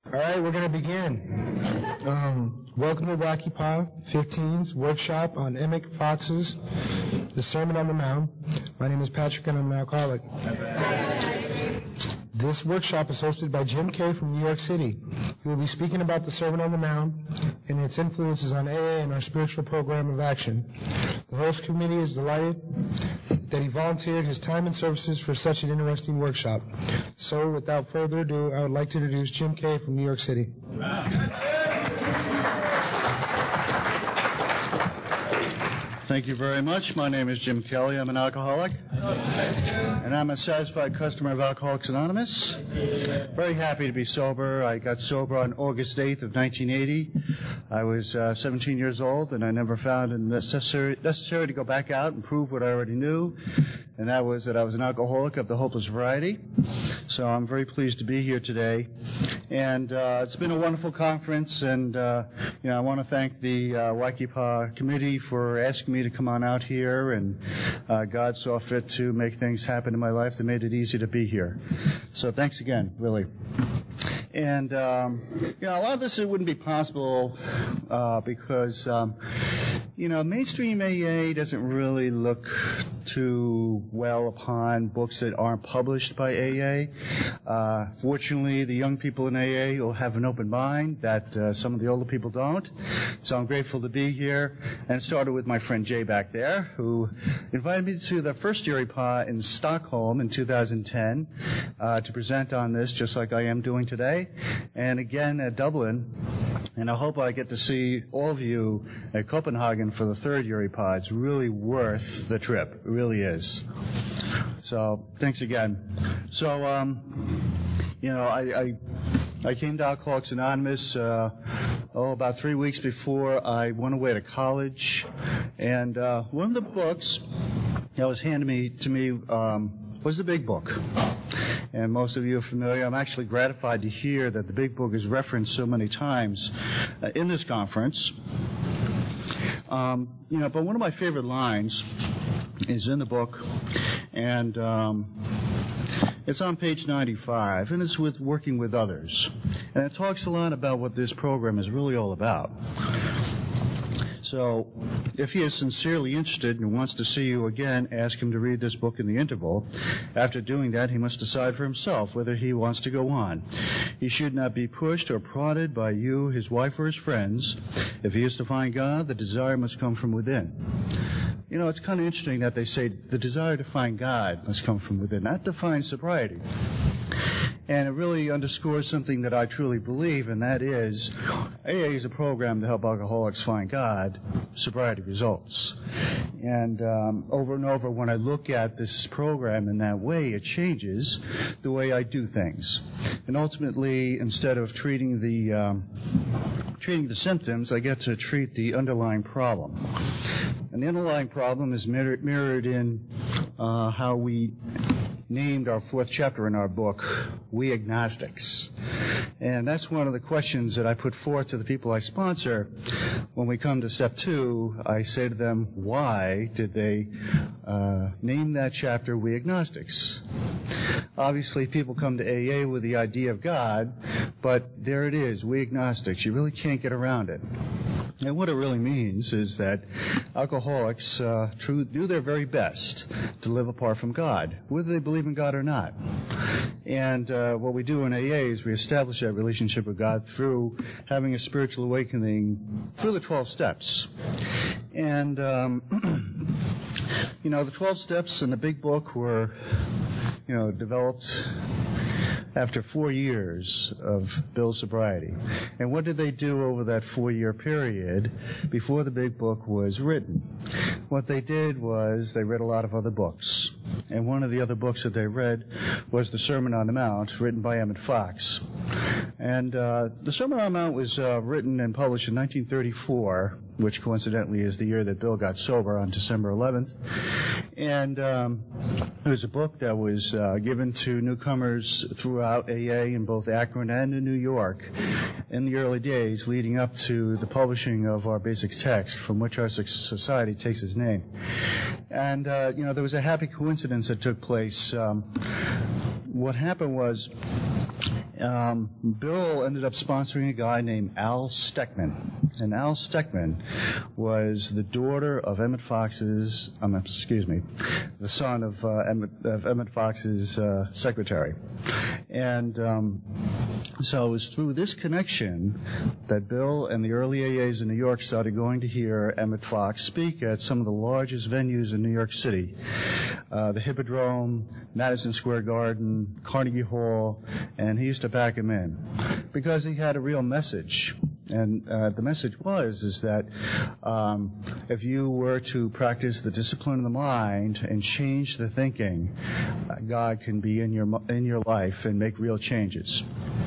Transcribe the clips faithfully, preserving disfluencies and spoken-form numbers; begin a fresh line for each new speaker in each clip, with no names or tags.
All right, we're going to begin. Um, welcome to Wacky Paw fifteen's workshop on Emmett Fox's The Sermon on the Mount. My name is Patrick and I'm an alcoholic. This workshop is hosted by Jim Kay from New York City. He will be speaking about the Sermon on the Mount and its influences on A A and our spiritual program of action. The host committee is delighted that he volunteered his time and services for such an interesting workshop. So, without further ado, I would like to introduce Jim Kay from New York City.
Thank you very much. My name is Jim Kelly. I'm an alcoholic, and I'm a satisfied customer of Alcoholics Anonymous. Very happy to be sober. I got sober on August eighth of nineteen eighty. I was uh, seventeen years old, and I never found it necessary, necessary to go back out and prove what I already knew, and that was that I was an alcoholic of the hopeless variety. So I'm very pleased to be here today. And uh, it's been a wonderful conference, and uh, you know, I want to thank the uh, Wacky Paw committee for asking me to come on out here, and uh, God saw fit to make things happen in my life that made it easy to be here. So thanks again, really. And um, you know, a lot of this it wouldn't be possible uh, because um, you know, mainstream A A doesn't really look too well upon books that aren't published by A A. Uh, fortunately, the young people in A A will have an open mind that uh, some of the older people don't. So I'm grateful to be here. And it started with my friend Jay back there, who invited me to the first Jerry Pa in Stockholm in two thousand ten uh, to present on this, just like I am doing today. And again at Dublin. And I hope I get to see all of you at Copenhagen for the third Jerry Pa. It's really worth the trip. It really is. So thanks again. So, um, you know, I, I, I came to Alcoholics Anonymous, uh, oh, about three weeks before I went away to college. And, uh, one of the books that was handed me, to me, um, was the Big Book. And most of you are familiar. I'm actually gratified to hear that the Big Book is referenced so many times uh, in this conference. Um, you know, but one of my favorite lines is in the book, and um, it's on page ninety-five, and it's with working with others. And it talks a lot about what this program is really all about. So, if he is sincerely interested and wants to see you again, ask him to read this book in the interval. After doing that, he must decide for himself whether he wants to go on. He should not be pushed or prodded by you, his wife, or his friends. If he is to find God, the desire must come from within. You know, it's kind of interesting that they say the desire to find God must come from within, not to find sobriety. And it really underscores something that I truly believe, and that is A A is a program to help alcoholics find God, sobriety results. And um, over and over, when I look at this program in that way, it changes the way I do things. And ultimately, instead of treating the um, treating the symptoms, I get to treat the underlying problem. And the underlying problem is mirrored, mirrored in uh, how we named our fourth chapter in our book, We Agnostics. And that's one of the questions that I put forth to the people I sponsor. When we come to step two, I say to them, why did they uh, name that chapter We Agnostics? Obviously, people come to A A with the idea of God, but there it is, We Agnostics. You really can't get around it. And what it really means is that alcoholics uh, true, do their very best to live apart from God, whether they believe in God or not. And uh, what we do in A A is we establish that relationship with God through having a spiritual awakening through the twelve steps. And, um, you know, the twelve steps in the Big Book were, you know, developed after four years of Bill's sobriety. And what did they do over that four-year period before the Big Book was written? What they did was they read a lot of other books. And one of the other books that they read was The Sermon on the Mount, written by Emmett Fox. And uh, The Sermon on the Mount was uh, written and published in nineteen thirty-four, which coincidentally is the year that Bill got sober, on December eleventh. And um, it was a book that was uh, given to newcomers throughout A A in both Akron and in New York in the early days leading up to the publishing of our basic text, from which our society takes its name. And, uh, you know, there was a happy coincidence that took place. Um, what happened was, um, Bill ended up sponsoring a guy named Al Steckman. And Al Steckman was the daughter of Emmett Fox's, um, excuse me, the son of, uh, Emmett, of Emmett Fox's uh, secretary. And um, so it was through this connection that Bill and the early A As in New York started going to hear Emmett Fox speak at some of the largest venues in New York City. Uh, the Hippodrome, Madison Square Garden, Carnegie Hall, and he used to pack him in because he had a real message. And uh, the message was is that um, if you were to practice the discipline of the mind and change the thinking, uh, God can be in your in your life and make real changes.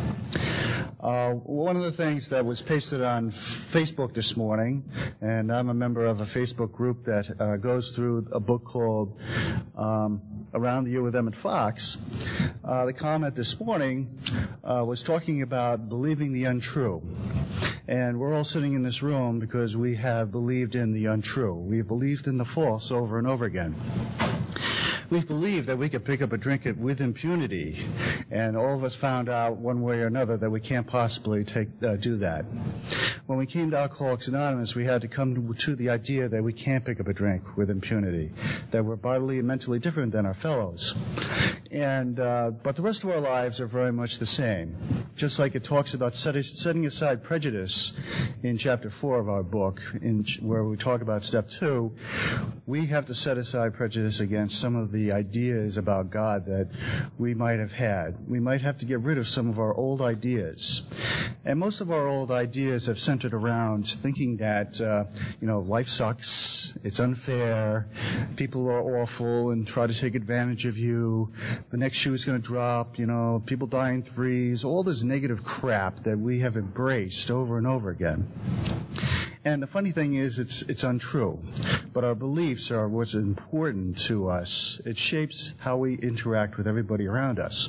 Uh, one of the things that was pasted on Facebook this morning, and I'm a member of a Facebook group that uh, goes through a book called um, Around the Year with Emmett Fox, uh, the comment this morning uh, was talking about believing the untrue. And we're all sitting in this room because we have believed in the untrue. We've believed in the false over and over again. We've believed that we could pick up a drink with impunity, and all of us found out one way or another that we can't possibly take uh, do that. When we came to Alcoholics Anonymous, we had to come to, to the idea that we can't pick up a drink with impunity, that we're bodily and mentally different than our fellows. And uh, but the rest of our lives are very much the same. Just like it talks about setting, setting aside prejudice in chapter four of our book, in where we talk about step two, we have to set aside prejudice against some of the ideas about God that we might have had. We might have to get rid of some of our old ideas. And most of our old ideas have centered around thinking that, uh, you know, life sucks, it's unfair, people are awful and try to take advantage of you, the next shoe is going to drop, you know, people die in threes, all this negative crap that we have embraced over and over again. And the funny thing is, it's it's untrue. But our beliefs are what's important to us. It shapes how we interact with everybody around us.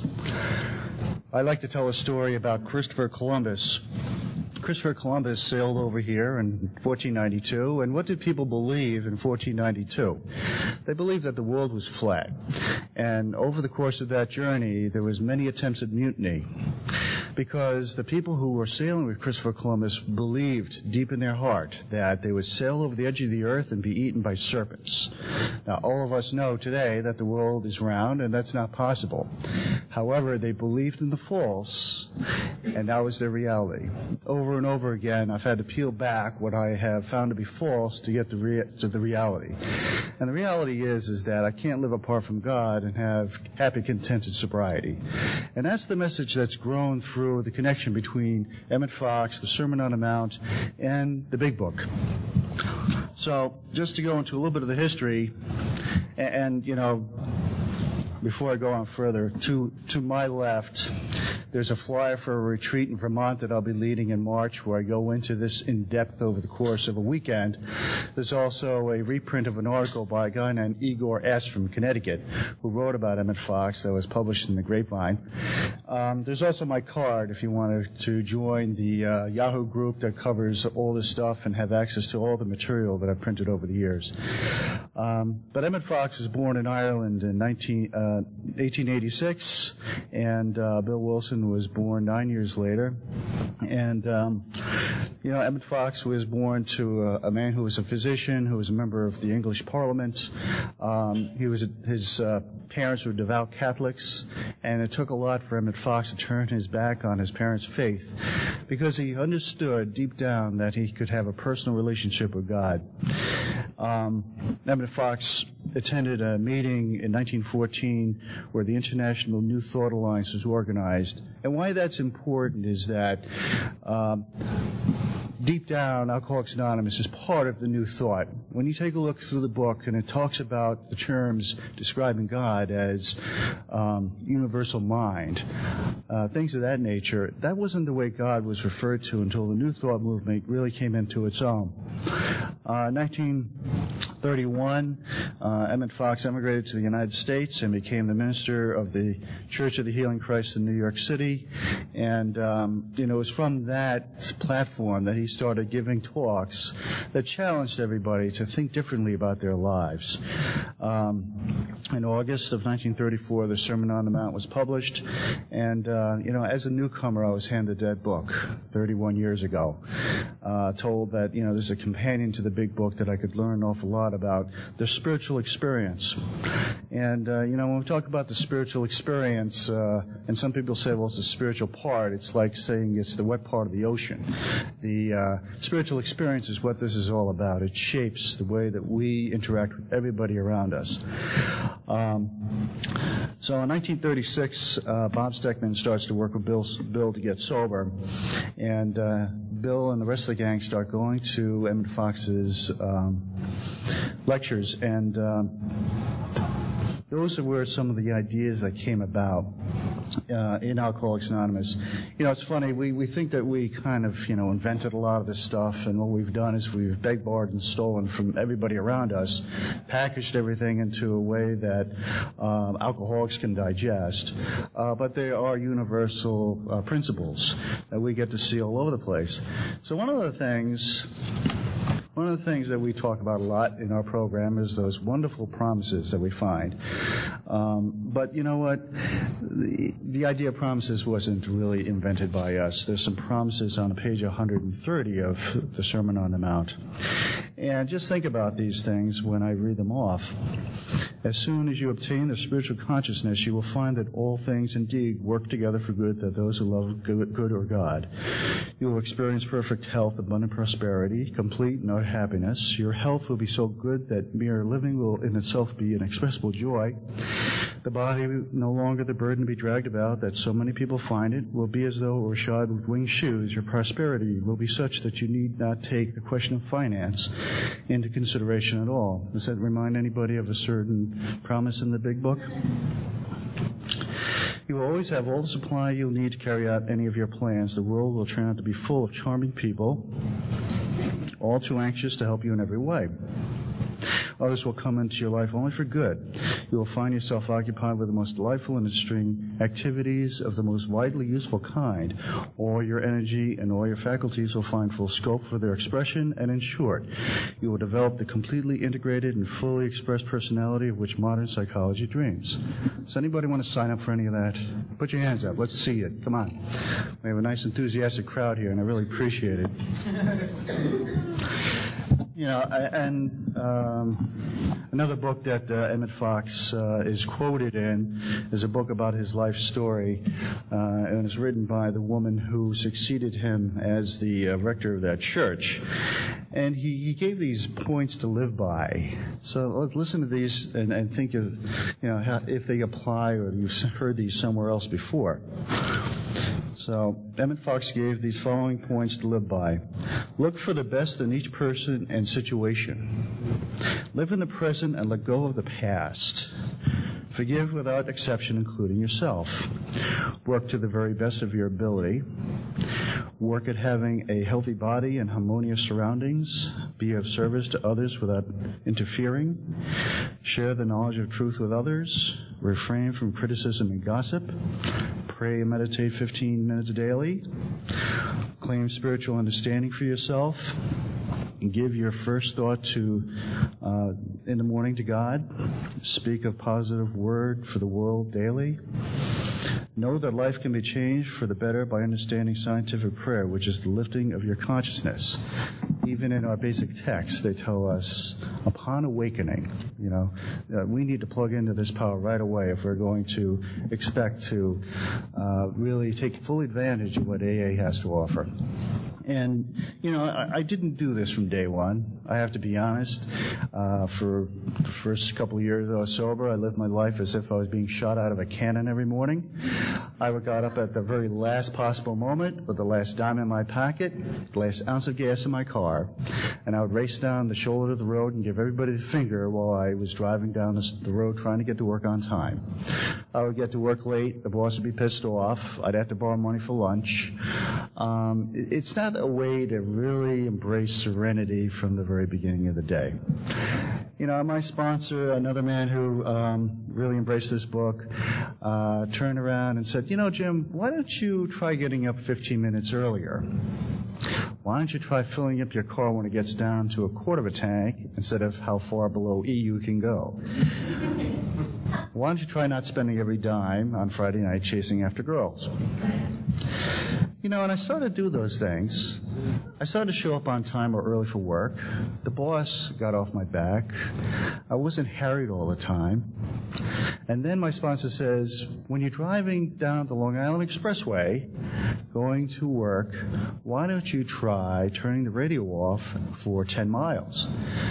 I like to tell a story about Christopher Columbus. Christopher Columbus sailed over here in fourteen ninety-two, and what did people believe in fourteen ninety-two? They believed that the world was flat. And over the course of that journey, there was many attempts at mutiny, because the people who were sailing with Christopher Columbus believed deep in their heart that they would sail over the edge of the earth and be eaten by serpents. Now, all of us know today that the world is round, and that's not possible. However, they believed in the false, and that was their reality. Over and over again, I've had to peel back what I have found to be false to get to, rea- to the reality. And the reality is, is that I can't live apart from God and have happy, contented sobriety. And that's the message that's grown through the connection between Emmett Fox, the Sermon on the Mount, and the Big Book. So, just to go into a little bit of the history, and, and you know, before I go on further, to to my left, there's a flyer for a retreat in Vermont that I'll be leading in March, where I go into this in depth over the course of a weekend. There's also a reprint of an article by a guy named Igor S. from Connecticut, who wrote about Emmett Fox, that was published in the Grapevine. Um, there's also my card if you wanted to join the uh, Yahoo group that covers all this stuff and have access to all the material that I've printed over the years. Um, but Emmett Fox was born in Ireland in nineteen, uh, eighteen eighty-six, and uh, Bill Wilson was born nine years later. And, um, you know, Emmett Fox was born to a, a man who was a physician, who was a member of the English Parliament. Um, he was a, his uh, parents were devout Catholics, and it took a lot for Emmett Fox to turn his back on his parents' faith, because he understood deep down that he could have a personal relationship with God. Um, Emmett Fox attended a meeting in nineteen fourteen where the International New Thought Alliance was organized. And why that's important is that um, deep down, Alcoholics Anonymous is part of the New Thought. When you take a look through the book, and it talks about the terms describing God as um, universal mind, uh, things of that nature, that wasn't the way God was referred to until the New Thought movement really came into its own. Uh, nineteen thirty-one, uh, Emmett Fox emigrated to the United States and became the minister of the Church of the Healing Christ in New York City. And, um, you know, it was from that platform that he started giving talks that challenged everybody to think differently about their lives. Um, in August of nineteen thirty-four, the Sermon on the Mount was published. And, uh, you know, as a newcomer, I was handed that book thirty-one years ago, uh, told that, you know, there's a companion to the big book that I could learn an awful lot about the spiritual experience. And, uh, you know, when we talk about the spiritual experience, uh, and some people say, well, it's the spiritual part, it's like saying it's the wet part of the ocean. The uh, spiritual experience is what this is all about. It shapes the way that we interact with everybody around us. Um, so in nineteen thirty-six, uh, Bob Steckman starts to work with Bill, Bill to get sober, and uh, Bill and the rest of the gang start going to Emmett Fox's um, lectures, and um, those were some of the ideas that came about uh, in Alcoholics Anonymous. You know, it's funny, we, we think that we kind of, you know, invented a lot of this stuff, and what we've done is we've begged, borrowed, and stolen from everybody around us, packaged everything into a way that um, alcoholics can digest, uh, but they are universal uh, principles that we get to see all over the place. So one of the things... One of the things that we talk about a lot in our program is those wonderful promises that we find. Um, but you know what? The, the idea of promises wasn't really invented by us. There's some promises on page one hundred thirty of the Sermon on the Mount. And just think about these things when I read them off. As soon as you obtain the spiritual consciousness, you will find that all things indeed work together for good, that those who love good, good or God. You will experience perfect health, abundant prosperity, complete and utter happiness. Your health will be so good that mere living will in itself be an inexpressible joy. The body, no longer the burden to be dragged about that so many people find it, will be as though it were shod with winged shoes. Your prosperity will be such that you need not take the question of finance into consideration at all. Does that remind anybody of a certain promise in the big book? You will always have all the supply you'll need to carry out any of your plans. The world will turn out to be full of charming people, all too anxious to help you in every way. Others will come into your life only for good. You will find yourself occupied with the most delightful and interesting activities of the most widely useful kind. All your energy and all your faculties will find full scope for their expression, and in short, you will develop the completely integrated and fully expressed personality of which modern psychology dreams. Does anybody want to sign up for any of that? Put your hands up. Let's see it. Come on. We have a nice enthusiastic crowd here, and I really appreciate it. You know, and um, another book that uh, Emmett Fox uh, is quoted in is a book about his life story, uh, and it's written by the woman who succeeded him as the uh, rector of that church. And he, he gave these points to live by. So let's listen to these and, and think of, you know, how, if they apply or you've heard these somewhere else before. So Emmett Fox gave these following points to live by. Look for the best in each person and situation. Live in the present and let go of the past. Forgive without exception, including yourself. Work to the very best of your ability. Work at having a healthy body and harmonious surroundings. Be of service to others without interfering. Share the knowledge of truth with others. Refrain from criticism and gossip. Pray and meditate fifteen minutes daily. Claim spiritual understanding for yourself. Give your first thought to uh, in the morning to God. Speak a positive word for the world daily. Know that life can be changed for the better by understanding scientific prayer, which is the lifting of your consciousness. Even in our basic text, they tell us, upon awakening, you know, uh, we need to plug into this power right away if we're going to expect to uh, really take full advantage of what A A has to offer. And, you know, I, I didn't do this from day one. I have to be honest. Uh, for the first couple of years I was sober, I lived my life as if I was being shot out of a cannon every morning. I got up at the very last possible moment with the last dime in my pocket, the last ounce of gas in my car, and I would race down the shoulder of the road and give everybody the finger while I was driving down the, the road trying to get to work on time. I would get to work late. The boss would be pissed off. I'd have to borrow money for lunch. Um, it, it's not a way to really embrace serenity from the very beginning of the day. You You know, my sponsor, another man who um, really embraced this book, uh, turned around and said, you know, Jim, why don't you try getting up fifteen minutes earlier? Why don't you try filling up your car when it gets down to a quarter of a tank instead of how far below E you can go? Why don't you try not spending every dime on Friday night chasing after girls? You know, and I started to do those things. I started to show up on time or early for work. The boss got off my back. I wasn't harried all the time. And then my sponsor says, when you're driving down the Long Island Expressway, going to work, why don't you try turning the radio off for ten miles?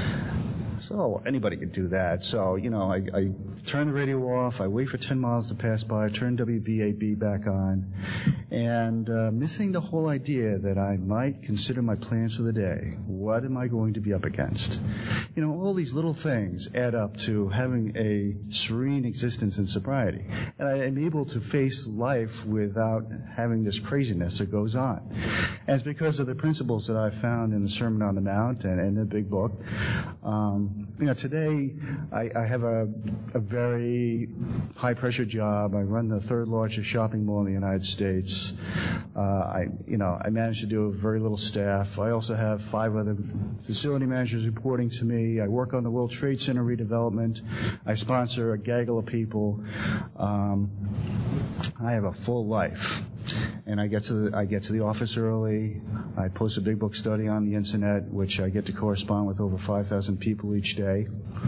So anybody could do that. So, you know, I, I turn the radio off, I wait for ten miles to pass by, turn W B A B back on, and uh, missing the whole idea that I might consider my plans for the day. What am I going to be up against? You know, all these little things add up to having a serene existence in sobriety. And I am able to face life without having this craziness that goes on. And it's because of the principles that I found in the Sermon on the Mount and, and the Big Book. Um, You know, today I, I have a, a very high-pressure job. I run the third largest shopping mall in the United States. Uh, I, you know, I manage to do a very little staff. I also have five other facility managers reporting to me. I work on the World Trade Center redevelopment. I sponsor a gaggle of people. Um, I have a full life. And I get to the, I get to the office early. I post a Big Book study on the internet, which I get to correspond with over five thousand people each day.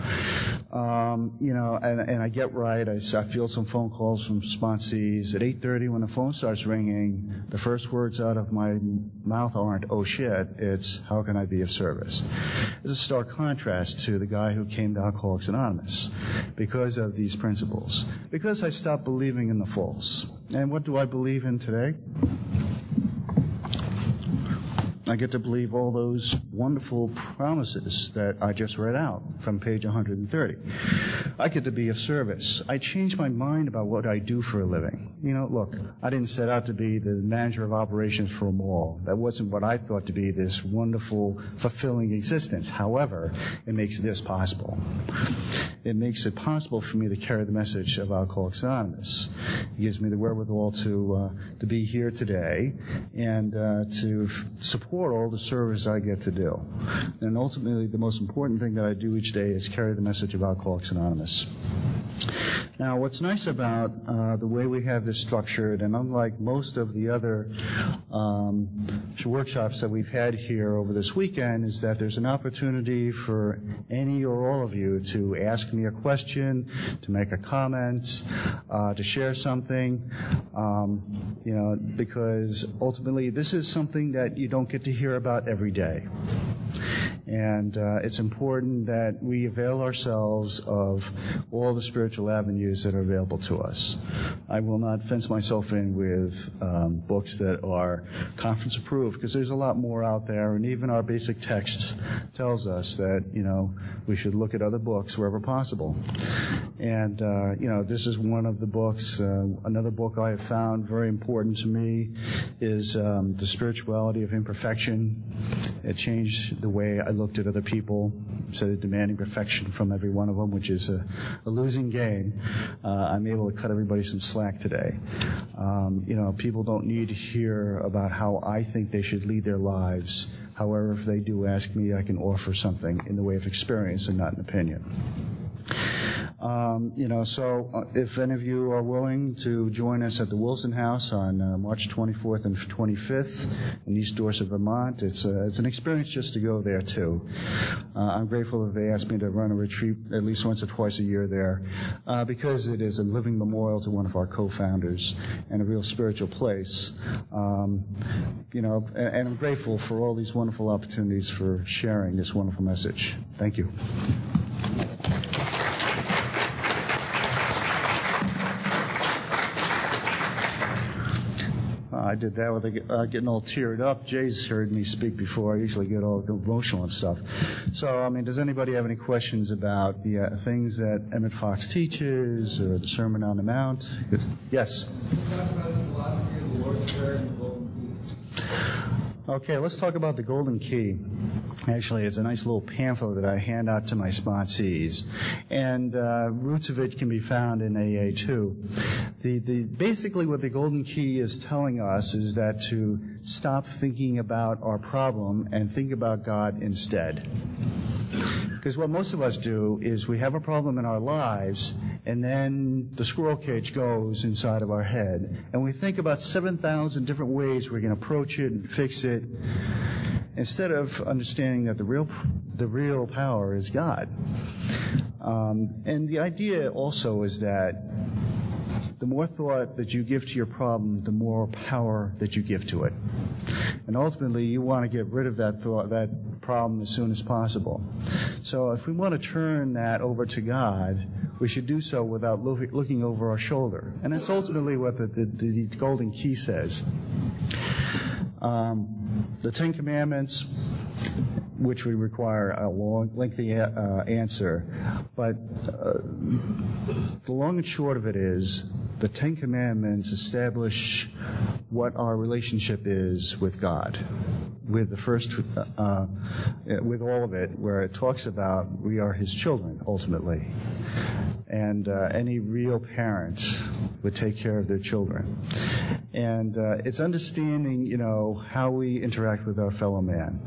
Um, you know, and, and I get right. I, I field some phone calls from sponsees. At eight thirty, when the phone starts ringing, the first words out of my mouth aren't, oh shit, it's, how can I be of service? It's a stark contrast to the guy who came to Alcoholics Anonymous because of these principles. Because I stopped believing in the false. And what do I believe in today? I get to believe all those wonderful promises that I just read out from page one hundred thirty. I get to be of service. I changed my mind about what I do for a living. You know, look, I didn't set out to be the manager of operations for a mall. That wasn't what I thought to be this wonderful, fulfilling existence. However, it makes this possible. It makes it possible for me to carry the message of Alcoholics Anonymous. It gives me the wherewithal to uh, to be here today and uh, to f- support all the service I get to do. And ultimately, the most important thing that I do each day is carry the message of Alcoholics Anonymous. Now, what's nice about uh, the way we have this structured, and unlike most of the other um, workshops that we've had here over this weekend, is that there's an opportunity for any or all of you to ask me a question, to make a comment, uh, to share something, um, you know, because ultimately this is something that you don't get to hear about every day. And uh, it's important that we avail ourselves of all the spiritual avenues that are available to us. I will not fence myself in with um, books that are conference approved, because there's a lot more out there, and even our basic text tells us that, you know, we should look at other books wherever possible. And, uh, you know, this is one of the books. Uh, another book I have found very important to me is um, The Spirituality of Imperfection. It changed the way I looked at other people, instead of demanding perfection from every one of them, which is a, a losing game. Uh, I'm able to cut everybody some slack today. Um, you know, people don't need to hear about how I think they should lead their lives. However, if they do ask me, I can offer something in the way of experience and not an opinion. Um, you know, so uh, if any of you are willing to join us at the Wilson House on uh, March twenty-fourth and twenty-fifth in East Dorset, Vermont, it's a, it's an experience just to go there too. Uh, I'm grateful that they asked me to run a retreat at least once or twice a year there, uh, because it is a living memorial to one of our co-founders and a real spiritual place. Um, you know, and, and I'm grateful for all these wonderful opportunities for sharing this wonderful message. Thank you. I did that with uh, getting all teared up. Jay's heard me speak before. I usually get all emotional and stuff. So, I mean, does anybody have any questions about the uh, things that Emmett Fox teaches or the Sermon on the Mount? Yes?
You talked about the philosophy of the Lord's Prayer and the Golden Key.
Okay, let's talk about the Golden Key. Actually, it's a nice little pamphlet that I hand out to my sponsees, and uh, roots of it can be found in A A too. The, the, basically what the Golden Key is telling us is that to stop thinking about our problem and think about God instead. Because what most of us do is we have a problem in our lives, and then the squirrel cage goes inside of our head, and we think about seven thousand different ways we can approach it and fix it, instead of understanding that the real the real power is God. Um, and the idea also is that the more thought that you give to your problem, the more power that you give to it. And ultimately, you want to get rid of that thought, that problem as soon as possible. So if we want to turn that over to God, we should do so without look, looking over our shoulder. And that's ultimately what the, the, the Golden Key says. Um, the Ten Commandments, which we require a long, lengthy uh, answer, but uh, the long and short of it is the Ten Commandments establish what our relationship is with God. With the first, uh, with all of it, where it talks about we are His children ultimately, and uh, any real parent would take care of their children. And uh, it's understanding, you know, how we interact with our fellow man.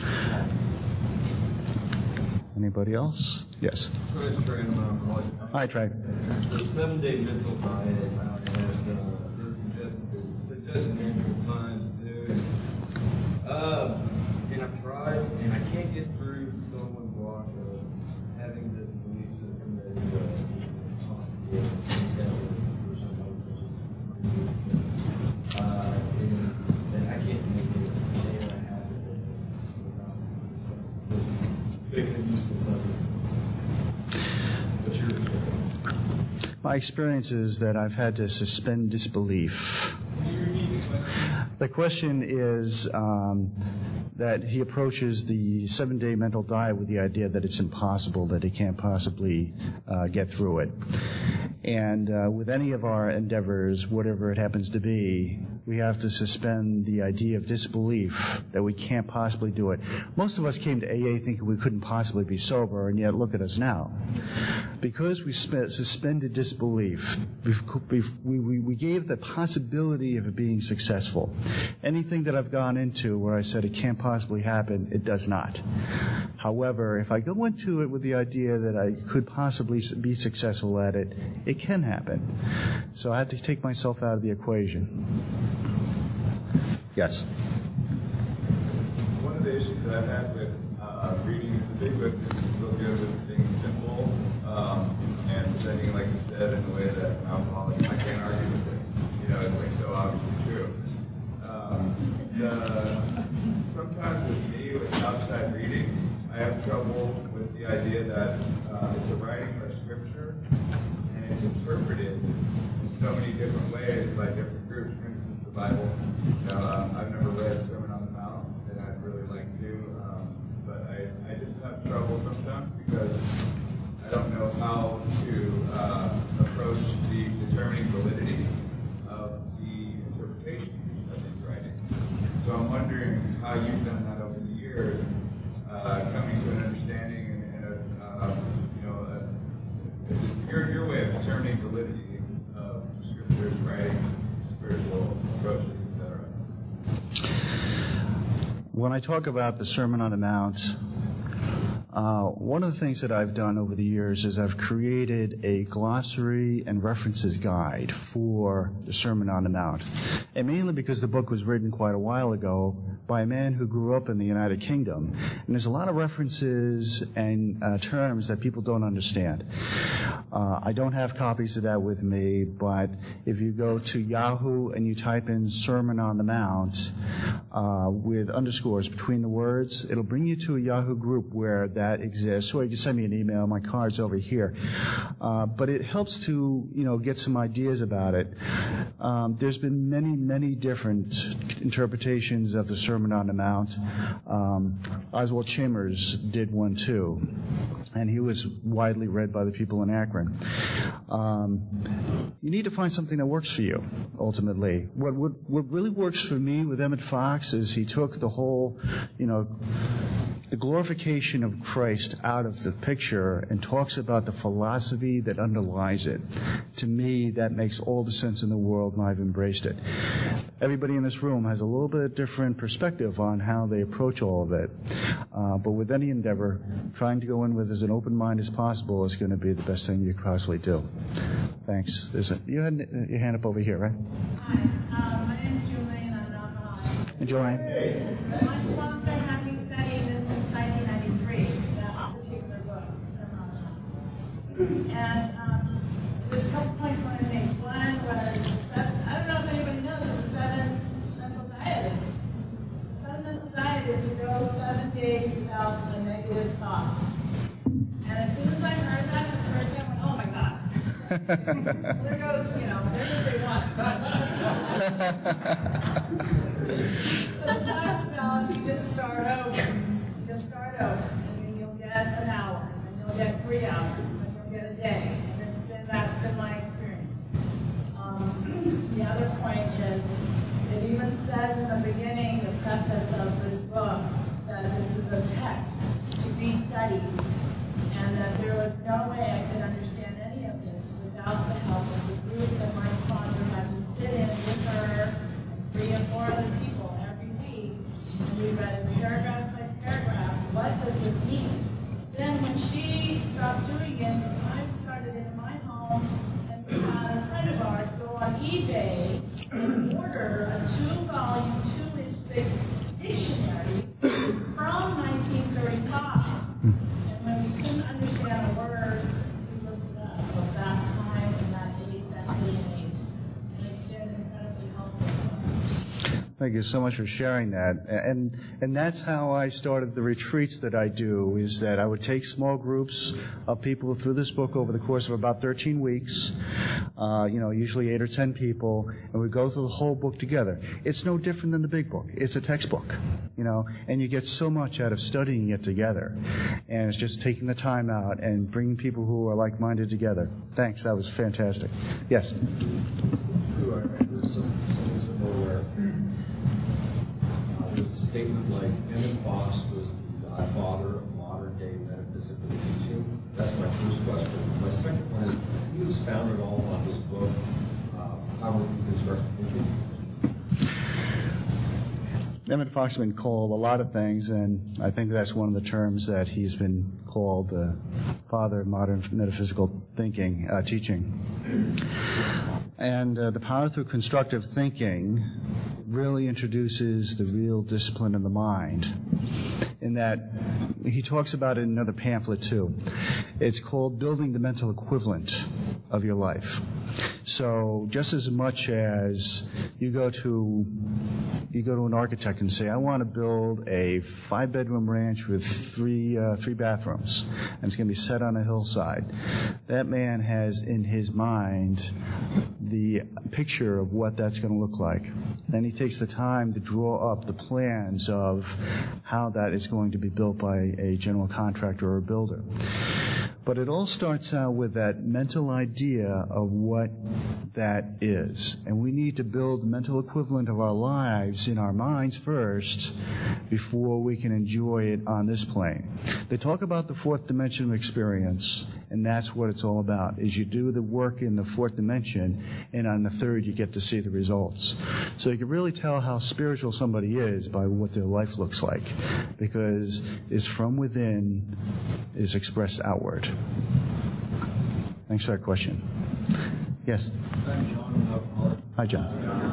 Anybody else? Yes. Hi, Trey.
The seven-day mental diet I had uh, been suggested, suggested many times to do. Uh, and I've tried, and I can't get through the stumbling block of having this belief system that it's, uh, it's impossible to gather for someone such as me. Uh, and, and I can't make it a day and a half a day without this, this big and useless of it. What's your experience?
My experience is that I've had to suspend disbelief. The question is um, that he approaches the seven-day mental diet with the idea that it's impossible, that he can't possibly uh, get through it. And uh, with any of our endeavors, whatever it happens to be, we have to suspend the idea of disbelief that we can't possibly do it. Most of us came to A A thinking we couldn't possibly be sober, and yet look at us now. Because we sp- suspended disbelief, we, we, we gave the possibility of it being successful. Anything that I've gone into where I said it can't possibly happen, it does not. However, if I go into it with the idea that I could possibly be successful at it, it can happen. So I have to take myself out of the equation. Yes?
One of the issues I've had with uh, reading is the big book is real good with being simple um, and presenting, like you said, in a way that an alcoholic, I can't argue with it. You know, it's like so obviously true. Um, the, sometimes with me, with outside readings, I have trouble with the idea that uh, it's a writing or scripture, and it's interpreted in so many different ways by different groups. For instance, the Bible. You know, um, I've never read Sermon on the Mount, and I'd really like to, um, but I, I just have trouble sometimes because I don't know how to uh, approach the determining validity of the interpretation of these writings. So I'm wondering how you've done that over the years, uh, coming to an understanding and, and a, uh, you know, a, your, your way of determining validity of scriptures, writings, spiritual approaches, et cetera.
When I talk about the Sermon on the Mount, uh, one of the things that I've done over the years is I've created a glossary and references guide for the Sermon on the Mount. And mainly because the book was written quite a while ago by a man who grew up in the United Kingdom. And there's a lot of references and uh, terms that people don't understand. Uh, I don't have copies of that with me, but if you go to Yahoo and you type in Sermon on the Mount uh, with underscores between the words, it'll bring you to a Yahoo group where that exists. Or you can send me an email. My card's over here. Uh, but it helps to, you know, get some ideas about it. Um, there's been many, many different interpretations of the Sermon on the Mount. Um, Oswald Chambers did one too, and he was widely read by the people in Akron. Um, you need to find something that works for you, ultimately. What, what, what really works for me with Emmett Fox is he took the whole, you know, the glorification of Christ out of the picture and talks about the philosophy that underlies it. To me, that makes all the sense in the world, and I've embraced it. Everybody in this room has a little bit different perspective on how they approach all of it. Uh, but with any endeavor, trying to go in with as an open mind as possible is going to be the best thing you could possibly do. Thanks. There's a, you had your hand up over here, right?
Hi, um, my name is Julian. I'm not Holly.
Hey, Julian.
My sponsor had me studying this since nineteen ninety-three, that particular book, and um, there's a couple points I want to make. One was, seven, I don't know if anybody knows what the seven mental diet is. The seven mental diet is to go seven days without a negative thought. And as soon as I heard that, the first time I went, oh my God. There goes, you know, there's what they want. But it talks about you just start over. You just start over, and then you'll get an hour, and you'll get three hours, and you'll get a day. And it's been, that's been my experience. Um, the other point is, it even says in the beginning, the preface of this book, that this is a text to be studied, and that there was no way I could understand any of this without the help of the group that my sponsor had to sit in with her and three and four other people every week, and we read it paragraph by paragraph. What does this mean? Then when she stopped doing it, I started in my home, and we had a friend of ours go on eBay and order a two-volume, two-inch thick dictionary from nineteen thirty-five. And when we couldn't understand a word, we looked it up of that time and that age, that day and age. And it's been incredibly helpful.
Thank you so much for sharing that. And and that's how I started the retreats that I do, is that I would take small groups of people through this book over the course of about thirteen weeks, uh, you know, usually eight or ten people, and we go through the whole book together. It's no different than the big book. It's a textbook, you know, and you get so much out of studying it together. And it's just taking the time out and bringing people who are like-minded together. Thanks. That was fantastic. Yes?
True. I heard something similar where there's a statement like Emmett Fox was the godfather of modern-day metaphysical teaching. That's my first question. My second one is, can you expound at all on this book, uh, how we construct thinking?
Emmett Fox has been called a lot of things, and I think that's one of the terms that he's been called uh, father of modern metaphysical thinking, uh, teaching. And uh, the power through constructive thinking really introduces the real discipline of the mind, in that he talks about it in another pamphlet too. It's called Building the Mental Equivalent of Your Life. So just as much as you go to you go to an architect and say, I want to build a five-bedroom ranch with three uh, three bathrooms, and it's going to be set on a hillside, that man has in his mind the picture of what that's going to look like. Then he takes the time to draw up the plans of how that is going to be built by a general contractor or a builder. But it all starts out with that mental idea of what that is. And we need to build the mental equivalent of our lives in our minds first before we can enjoy it on this plane. They talk about the fourth dimension of experience, and that's what it's all about, is you do the work in the fourth dimension, and on the third you get to see the results. So you can really tell how spiritual somebody is by what their life looks like, because it's from within, is expressed outward. Thanks for that question. Yes?
I'm John, an alcoholic.
Hi, John.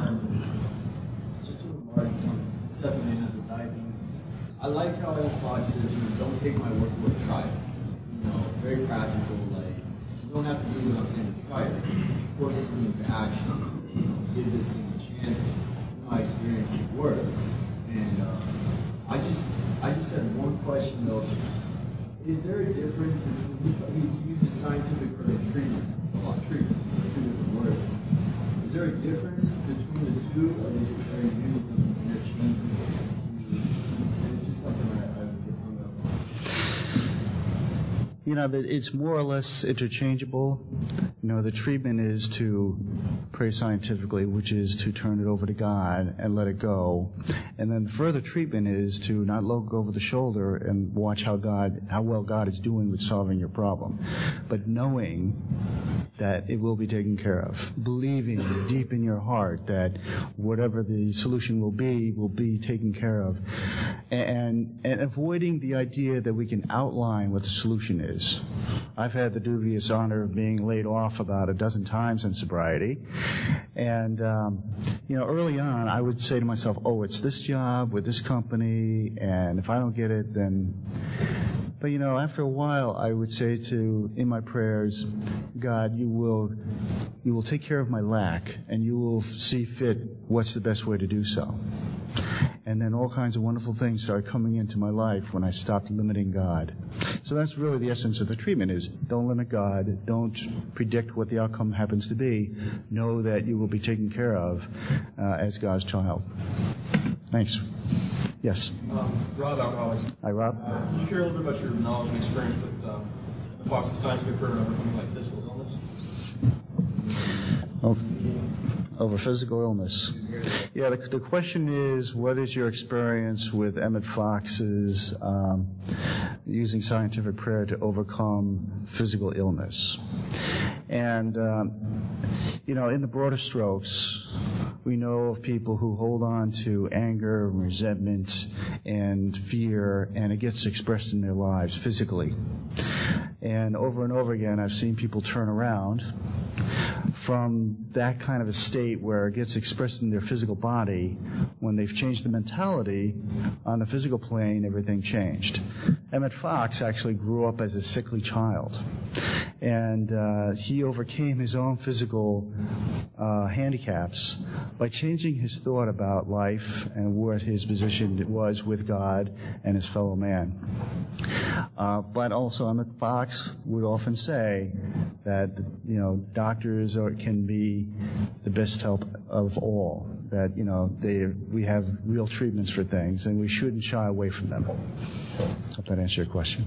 Um, just a remark on seven minutes of diving. I like how Ellen Fox says, you know, don't take my word for it, try it. You know, very practical, like, you don't have to do what I'm saying to try it. Force it into action. You know, give this thing a chance. In my experience, it works. And uh, I just I just had one question, though. Is there a difference between, he uses scientific or treatment, oh, treatment, two different words. Is there a difference between the two, or are they used interchangeably? And it's just something I, I would get hung up on.
you know, it's more or less interchangeable. You know, the treatment is to pray scientifically, which is to turn it over to God and let it go. And then the further treatment is to not look over the shoulder and watch how God, how well God is doing with solving your problem, but knowing that it will be taken care of, believing deep in your heart that whatever the solution will be, will be taken care of, and, and avoiding the idea that we can outline what the solution is. I've had the dubious honor of being laid off about a dozen times in sobriety, and um, you know, early on I would say to myself, oh, it's this job with this company, and if I don't get it, then... But, you know, after a while, I would say to, in my prayers, God, you will, you will take care of my lack, and you will see fit what's the best way to do so. And then all kinds of wonderful things started coming into my life when I stopped limiting God. So that's really the essence of the treatment is don't limit God, don't predict what the outcome happens to be. Know that you will be taken care of uh, as God's child. Thanks. Yes.
Um, Rob, alcoholics.
Hi, Rob.
Uh, can you share a little bit about your knowledge and experience with um, the Fox's scientific prayer and overcoming like physical illness?
Over, over physical illness. Yeah, the, the question is, what is your experience with Emmett Fox's um, using scientific prayer to overcome physical illness? And, um, you know, in the broader strokes, we know of people who hold on to anger, resentment, and fear, and it gets expressed in their lives physically. And over and over again, I've seen people turn around from that kind of a state where it gets expressed in their physical body. When they've changed the mentality on the physical plane, everything changed. Emmett Fox actually grew up as a sickly child, and uh, he overcame his own physical uh, handicaps by changing his thought about life and what his position was with God and his fellow man. Uh, but also Emmett Fox would often say that, you know, doctors are, can be the best help of all, that, you know, they, we have real treatments for things and we shouldn't shy away from them. Hope that answered your question.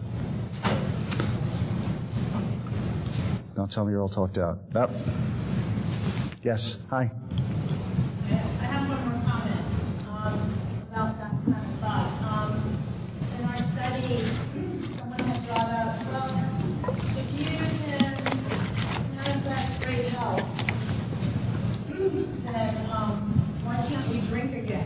Don't tell me you're all talked out. Up. Yes. Hi.
I have one more comment um, about that kind of thought. Um, in our study, someone had brought up, well, if you can manifest great health, then um, why can't we drink again?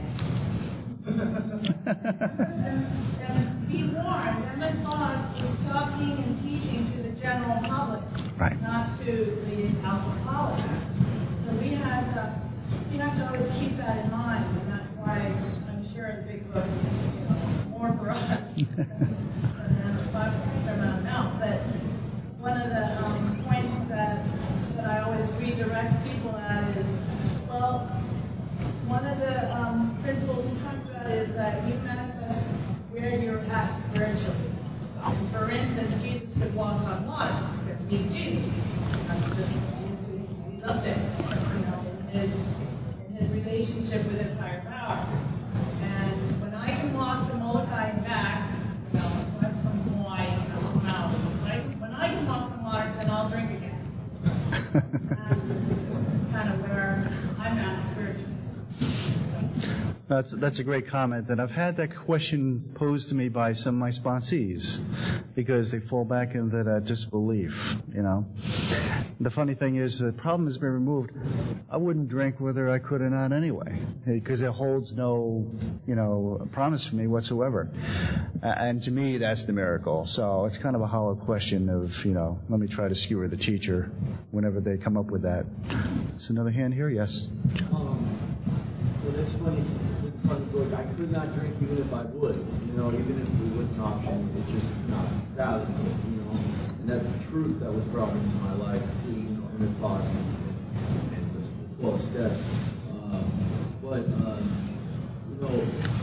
and, and be warned, Emmett Fox was talking and teaching to the general public,
right,
not to the alcoholic. So we have to, we have to always keep that in mind, and that's why I'm sure the big book is, you know, more for us than Emmett Fox amount now. But one of the um, points that that I always redirect people at is, well, one of the um, principles he talks about is that you manifest where you're at spiritually. And for instance, Jesus could walk on water because he's Jesus. That's just, he loved it, you know, in his, in his relationship with his higher power. And when I can walk to Molokai and back, you know, I'm from Hawaii, I'm from Maui. When I, when I can walk on water, then I'll drink again. That's kind of where I'm at spiritually.
That's that's a great comment, and I've had that question posed to me by some of my sponsees because they fall back into that disbelief, you know. The funny thing is the problem has been removed. I wouldn't drink whether I could or not anyway because it holds no, you know, promise for me whatsoever. And to me, that's the miracle. So it's kind of a hollow question of, you know, let me try to skewer the teacher whenever they come up with that. Is another hand here? Yes.
Um, well, that's funny. This part of the book, I could not drink even if I would. You know, even if it was an option, it just is not valid. You know, and that's the truth that was brought into my life through, you know, Emmett Fox and, and the twelve steps. Um, but um, you know,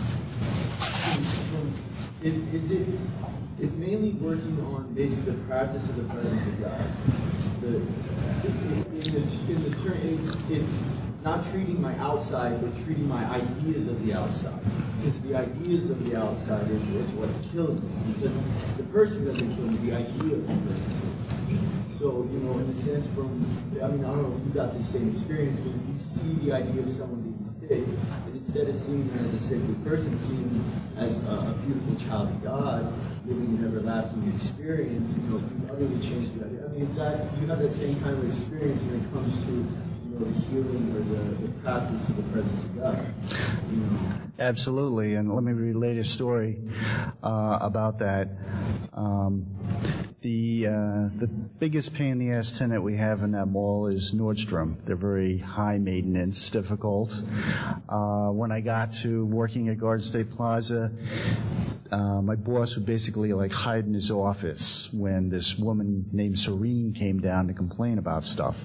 is is it? It's mainly working on basically the practice of the presence of God. The in the in the term, it's it's not treating my outside, but treating my ideas of the outside. Because the ideas of the outside is, is what's killing me. Because the person doesn't kill me, the idea of the person kills me. So, you know, in a sense, from, I mean, I don't know if you got the same experience, but you see the idea of someone being sick, and instead of seeing them as a sickly person, seeing them as a, a beautiful child of God, living an everlasting experience, you know, you utterly change the idea. I mean, is that, you have that same kind of experience when it comes to, you know, the healing or the, the practice of the presence of God? You know?
Absolutely, and let me relate a story uh, about that. Um, The uh, the biggest pain in the ass tenant we have in that mall is Nordstrom. They're very high maintenance, difficult. Uh, when I got to working at Garden State Plaza, uh, my boss would basically like hide in his office when this woman named Serene came down to complain about stuff.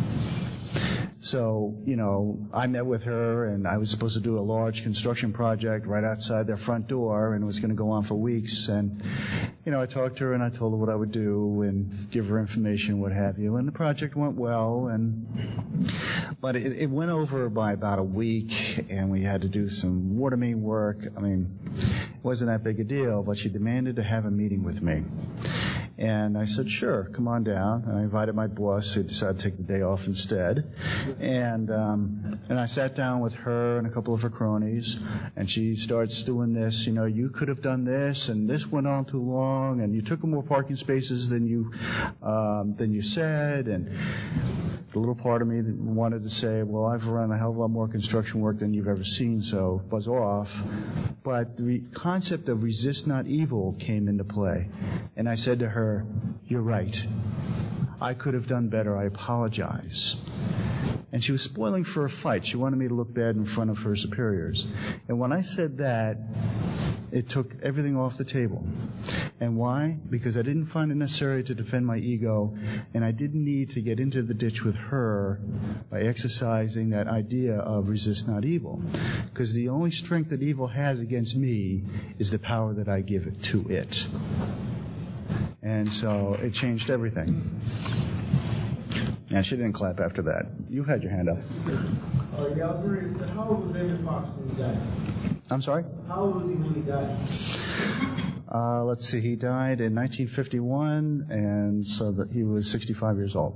So, you know, I met with her, and I was supposed to do a large construction project right outside their front door, and it was going to go on for weeks. And, you know, I talked to her, and I told her what I would do and give her information, what have you. And the project went well, and but it, it went over by about a week, and we had to do some water main work. I mean, it wasn't that big a deal, but she demanded to have a meeting with me. And I said, sure, come on down. And I invited my boss, who decided to take the day off instead. And um, and I sat down with her and a couple of her cronies, and she starts doing this, you know, you could have done this, and this went on too long, and you took more parking spaces than you um, than you said. And the little part of me that wanted to say, well, I've run a hell of a lot more construction work than you've ever seen, so buzz off. But the concept of resist not evil came into play. And I said to her, you're right. I could have done better. I apologize. And she was spoiling for a fight. She wanted me to look bad in front of her superiors. And when I said that, it took everything off the table. And why? Because I didn't find it necessary to defend my ego, and I didn't need to get into the ditch with her by exercising that idea of resist not evil. Because the only strength that evil has against me is the power that I give it to it. And so it changed everything. And she didn't clap after that. You had your hand up.
Oh, yeah, I was wondering, how old was Emmett Fox when he died?
I'm sorry?
How old was he when he died?
Uh, let's see, he died in nineteen fifty-one, and so that he was sixty-five years old.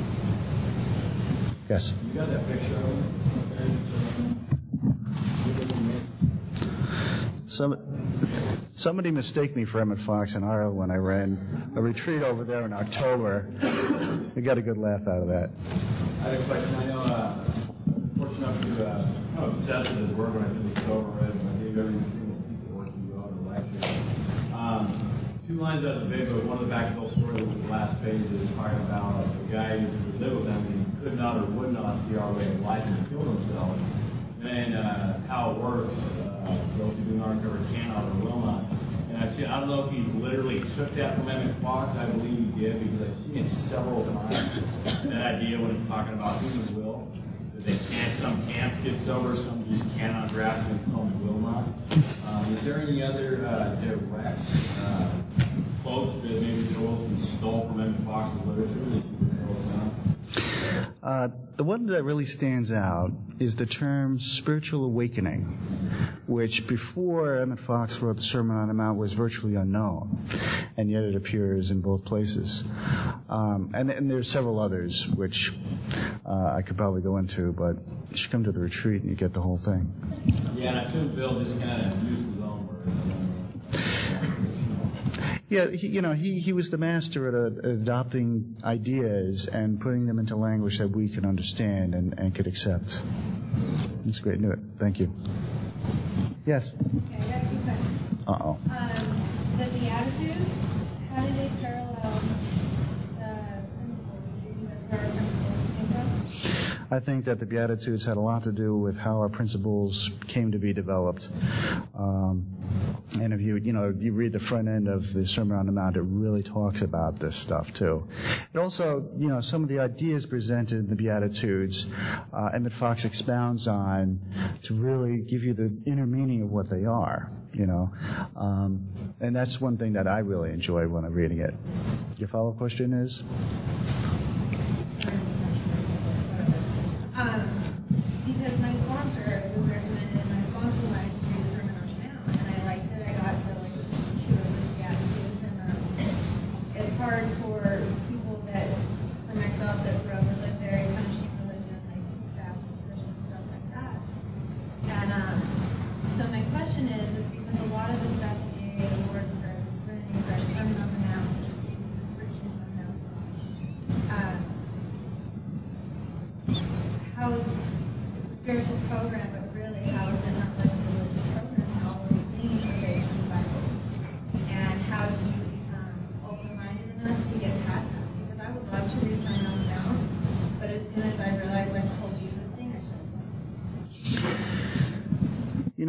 Yes?
You got that picture of him?
Some, somebody mistaked me for Emmett Fox in Ireland when I ran a retreat over there in October. We got a good laugh out of that.
I had a question. I know, uh, fortunate enough to, uh, kind of obsessed with his work when I took the sober read, and I gave every single piece of work you go on the lecture. Um, two lines out of the video, one of the backfill story was the last page is talking about a guy who would live with them and he could not or would not see our way of life and killed himself. And uh, how it works, uh, those who do not recover cannot or will not. And I've seen, I don't know if he literally took that from Emmett Fox. I believe he did because I've seen it several times. That idea when he's talking about human will, that they can't, some can't get sober, some just cannot grasp and some will not. Um, is there any other uh, direct uh, quotes that maybe Joe Wilson stole from Emmett Fox's literature that you could throw us down?
Uh, the one that really stands out is the term spiritual awakening, which before Emmett Fox wrote the Sermon on the Mount was virtually unknown, and yet it appears in both places. Um, and, and there's several others which uh, I could probably go into, but you should come to the retreat and you get the whole thing.
Yeah, and I assume Bill just kind of used his own words.
Yeah, he, you know, he, he was the master at, a, at adopting ideas and putting them into language that we can understand and, and could accept. That's great. Knew it. Thank you. Yes?
Okay, I got two questions.
Uh-oh.
Um, the Beatitudes, how do they parallel the principles? Do you know where our principles came from?
I think that the Beatitudes had a lot to do with how our principles came to be developed. Um, and if you, you know, you read the front end of the Sermon on the Mount, it really talks about this stuff too. It also, you know, some of the ideas presented in the Beatitudes, uh, Emmett Fox expounds on to really give you the inner meaning of what they are, you know. Um, and that's one thing that I really enjoy when I'm reading it. Your follow-up question is?
Um,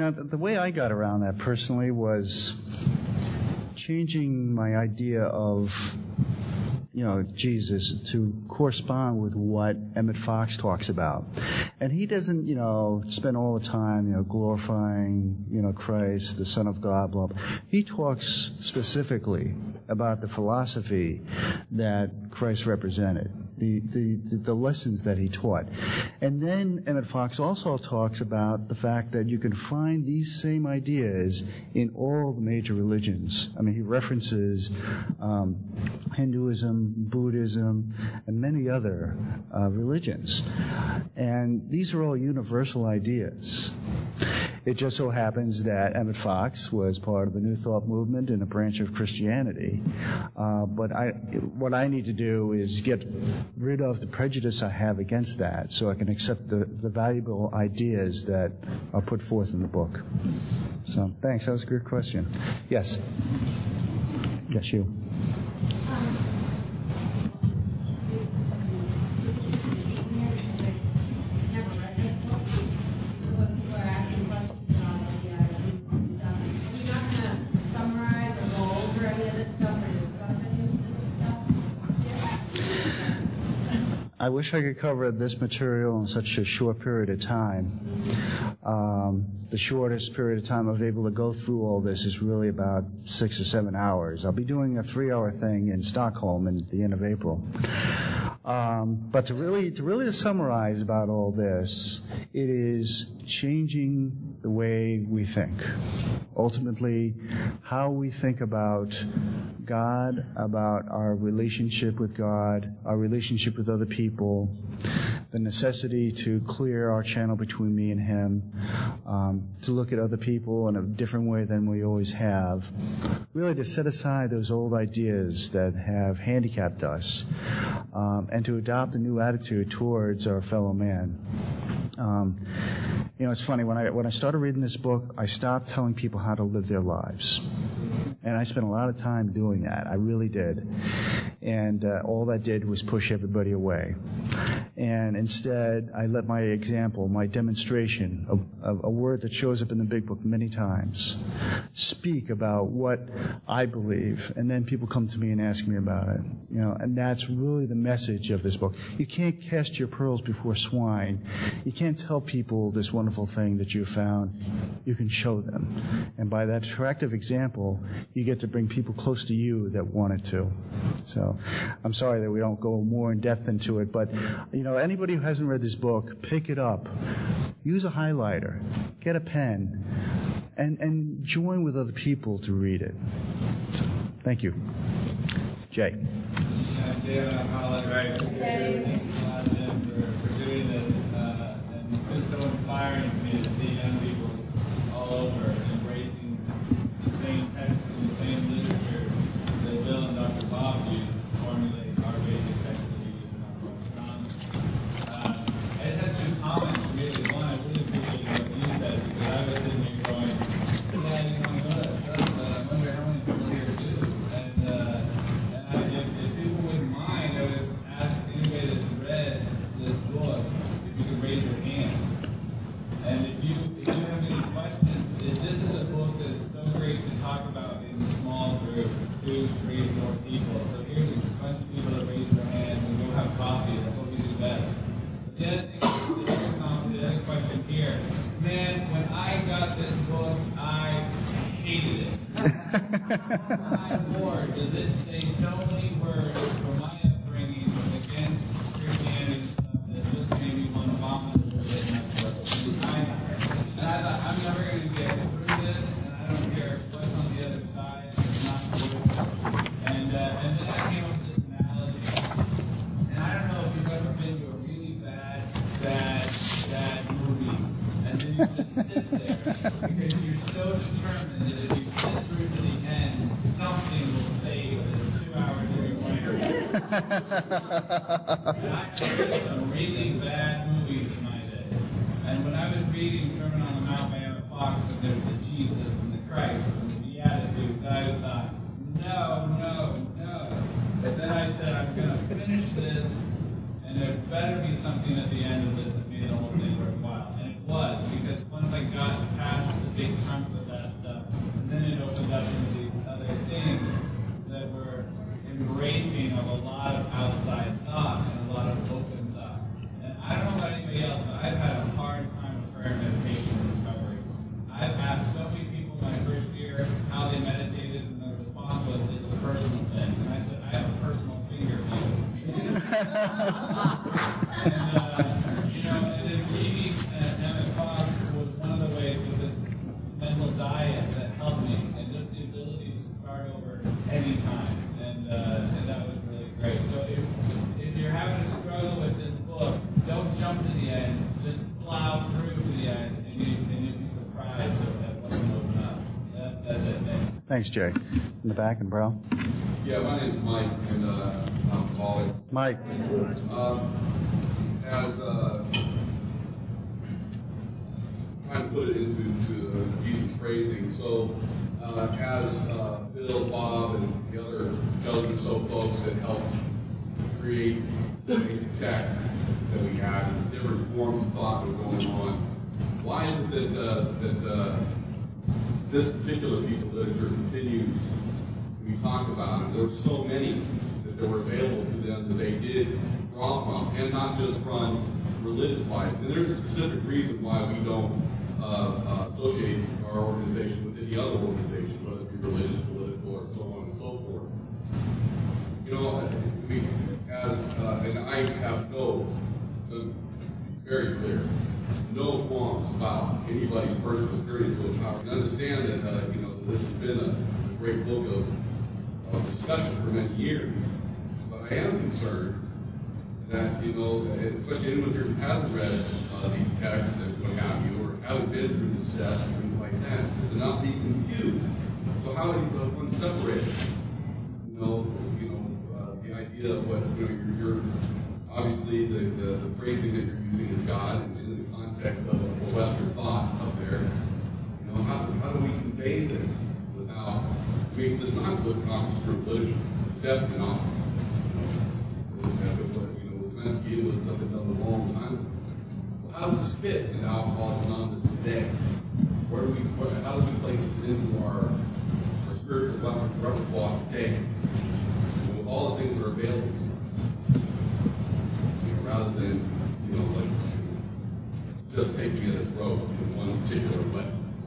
know, the way I got around that personally was changing my idea of, you know, Jesus to correspond with what Emmett Fox talks about. And he doesn't, you know, spend all the time, you know, glorifying, you know, Christ, the Son of God, blah, blah. He talks specifically about the philosophy that Christ represented, the, the, the lessons that he taught. And then Emmett Fox also talks about the fact that you can find these same ideas in all the major religions. I mean, he references um, Hinduism, Buddhism, and many other uh, religions. And these are all universal ideas. It just so happens that Emmett Fox was part of the New Thought movement and a branch of Christianity. Uh, but I, what I need to do is get rid of the prejudice I have against that so I can accept the, the valuable ideas that are put forth in the book. So, thanks. That was a good question. Yes? Yes, you. I wish I could cover this material in such a short period of time. Um, the shortest period of time I was able to go through all this is really about six or seven hours. I'll be doing a three-hour thing in Stockholm at the end of April. Um, but to really, to really to summarize about all this, it is changing the way we think. Ultimately, how we think about God, about our relationship with God, our relationship with other people, the necessity to clear our channel between me and Him, um, to look at other people in a different way than we always have, really to set aside those old ideas that have handicapped us, um, and to adopt a new attitude towards our fellow man. Um, you know, it's funny, when I when I started reading this book, I stopped telling people how to live their lives. And I spent a lot of time doing that. I really did. And uh, all that did was push everybody away. And instead, I let my example, my demonstration of, of a word that shows up in the big book many times, speak about what I believe. And then people come to me and ask me about it. You know, and that's really the message of this book. You can't cast your pearls before swine. You can't tell people this wonderful thing that you found. You can show them. And by that attractive example, you get to bring people close to you that wanted to. So I'm sorry that we don't go more in depth into it, but you know, anybody who hasn't read this book, pick it up. Use a highlighter. Get a pen. And, and join with other people to read it. So, thank you. Jay.
Uh, Jay, I'm Holland, right? Thanks a lot, Jim, for, for doing this. Uh, and it's been so inspiring to me to see young people all over embracing the same text and the same literature that Bill and Doctor Bob used to formulate our basic text that we use in our book. Um, uh, I just had two comments, really. One, I really appreciate what you said, because I was sitting here going, yeah, you know, what? I wonder how many people here do. And, uh, and I, if, if people wouldn't mind, I would ask anybody that's read this book if you could raise your hand. And if you if you have any questions, this is a book that's so great to talk about in small groups, two, three, four people. So here's a bunch of people that raise their hands and go have coffee. That's what we do best. But the other thing, the other comment, the other question here, man, when I got this book, I hated it. My Lord, does it say so many words from my upbringing against Christianity stuff that just made me want to vomit a little bit in my book. And I, and I thought, I'm never going to get through this, and I don't care what's on the other side. It's not good. And, uh, and then I came up with this analogy. And I don't know if you've ever been to a really bad, bad, bad movie, and then you just sit there because you're so determined that if you sit through to the end, something will save this two-hour movie winner. And I created some really bad movies in my day. And when I was reading Sermon on the Mount by Emmett Fox, and there's the Jesus and the Christ and the Beatitudes, I thought, no, no, no. But then I said, I'm going to finish this, and there better be something at the end of this that made the whole thing worthwhile. And it was, because once I got past the
uh, you know, and then reading uh, Emmett Fox was one of the ways with this mental diet that helped me, and just the ability to start over anytime, and uh, and that was really great. So if if you're having a struggle with this book, don't jump to the end. Just plow through to the end, and, you, and you'll be surprised at what can open up. That, that's it. Thanks.
Thanks, Jay. In the back and bro.
Yeah, my name is Mike, and uh, I'm Polly.
Mike.
Um, as uh, trying to put it into, into a decent phrasing, so uh, as uh, Bill, Bob, and the other dozen or so folks that helped create the basic text that we had and different forms of thought that were going on, why is it that, uh, that uh, this particular piece of literature continues to be talked about? And there were so many that, that were available to them that they did draw from, and not just from religious bias. And there's a specific reason why we don't uh, uh, associate our organization with any other organization, whether it be religious, political, or so on and so forth. You know, we, as uh, and I have no, to be very clear, no qualms about anybody's personal experience with power. And understand that uh, you know this has been a, a great book of, of discussion for many years. But I am concerned that, you know, especially anyone here who hasn't read uh, these texts and what have you, or haven't been through the steps and things like that, to not be confused. So how do you uh, one separate, you know, you know, uh, the idea of what, you know, you're, you're obviously the, the, the phrasing that you're using is God, and in the context of a Western thought up there, you know, how, how do we convey this without, I mean, it's not with conference group literature, it's definitely not. You know, with Men's was something done a long time ago. Well, how does this fit in Alcoholics Anonymous today? Where do we, where, how do we place this into our, our spiritual repertoire today? You know, with all the things that are available to us, you know, rather than, you know, like just taking it as rote in one particular way.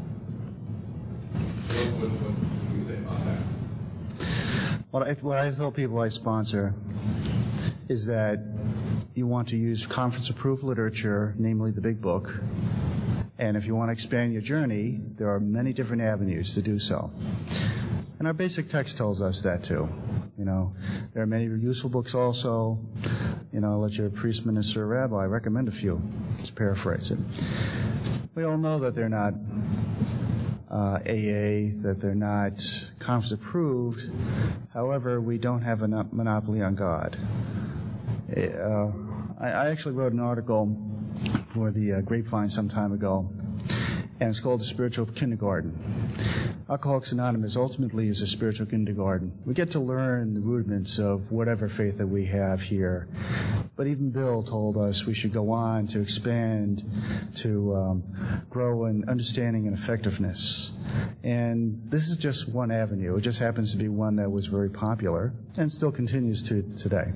What, what, what can we say about that?
What I, what I tell people I sponsor is that you want to use conference-approved literature, namely the big book, and if you want to expand your journey, there are many different avenues to do so. And our basic text tells us that too. You know, there are many useful books also. You know, let your priest, minister, rabbi recommend a few. Let's paraphrase it. We all know that they're not uh, A A, that they're not conference-approved. However, we don't have a monopoly on God. Uh, I, I actually wrote an article for the uh, Grapevine some time ago, and it's called The Spiritual Kindergarten. Alcoholics Anonymous ultimately is a spiritual kindergarten. We get to learn the rudiments of whatever faith that we have here. But even Bill told us we should go on to expand, to um, grow in understanding and effectiveness. And this is just one avenue. It just happens to be one that was very popular and still continues to today.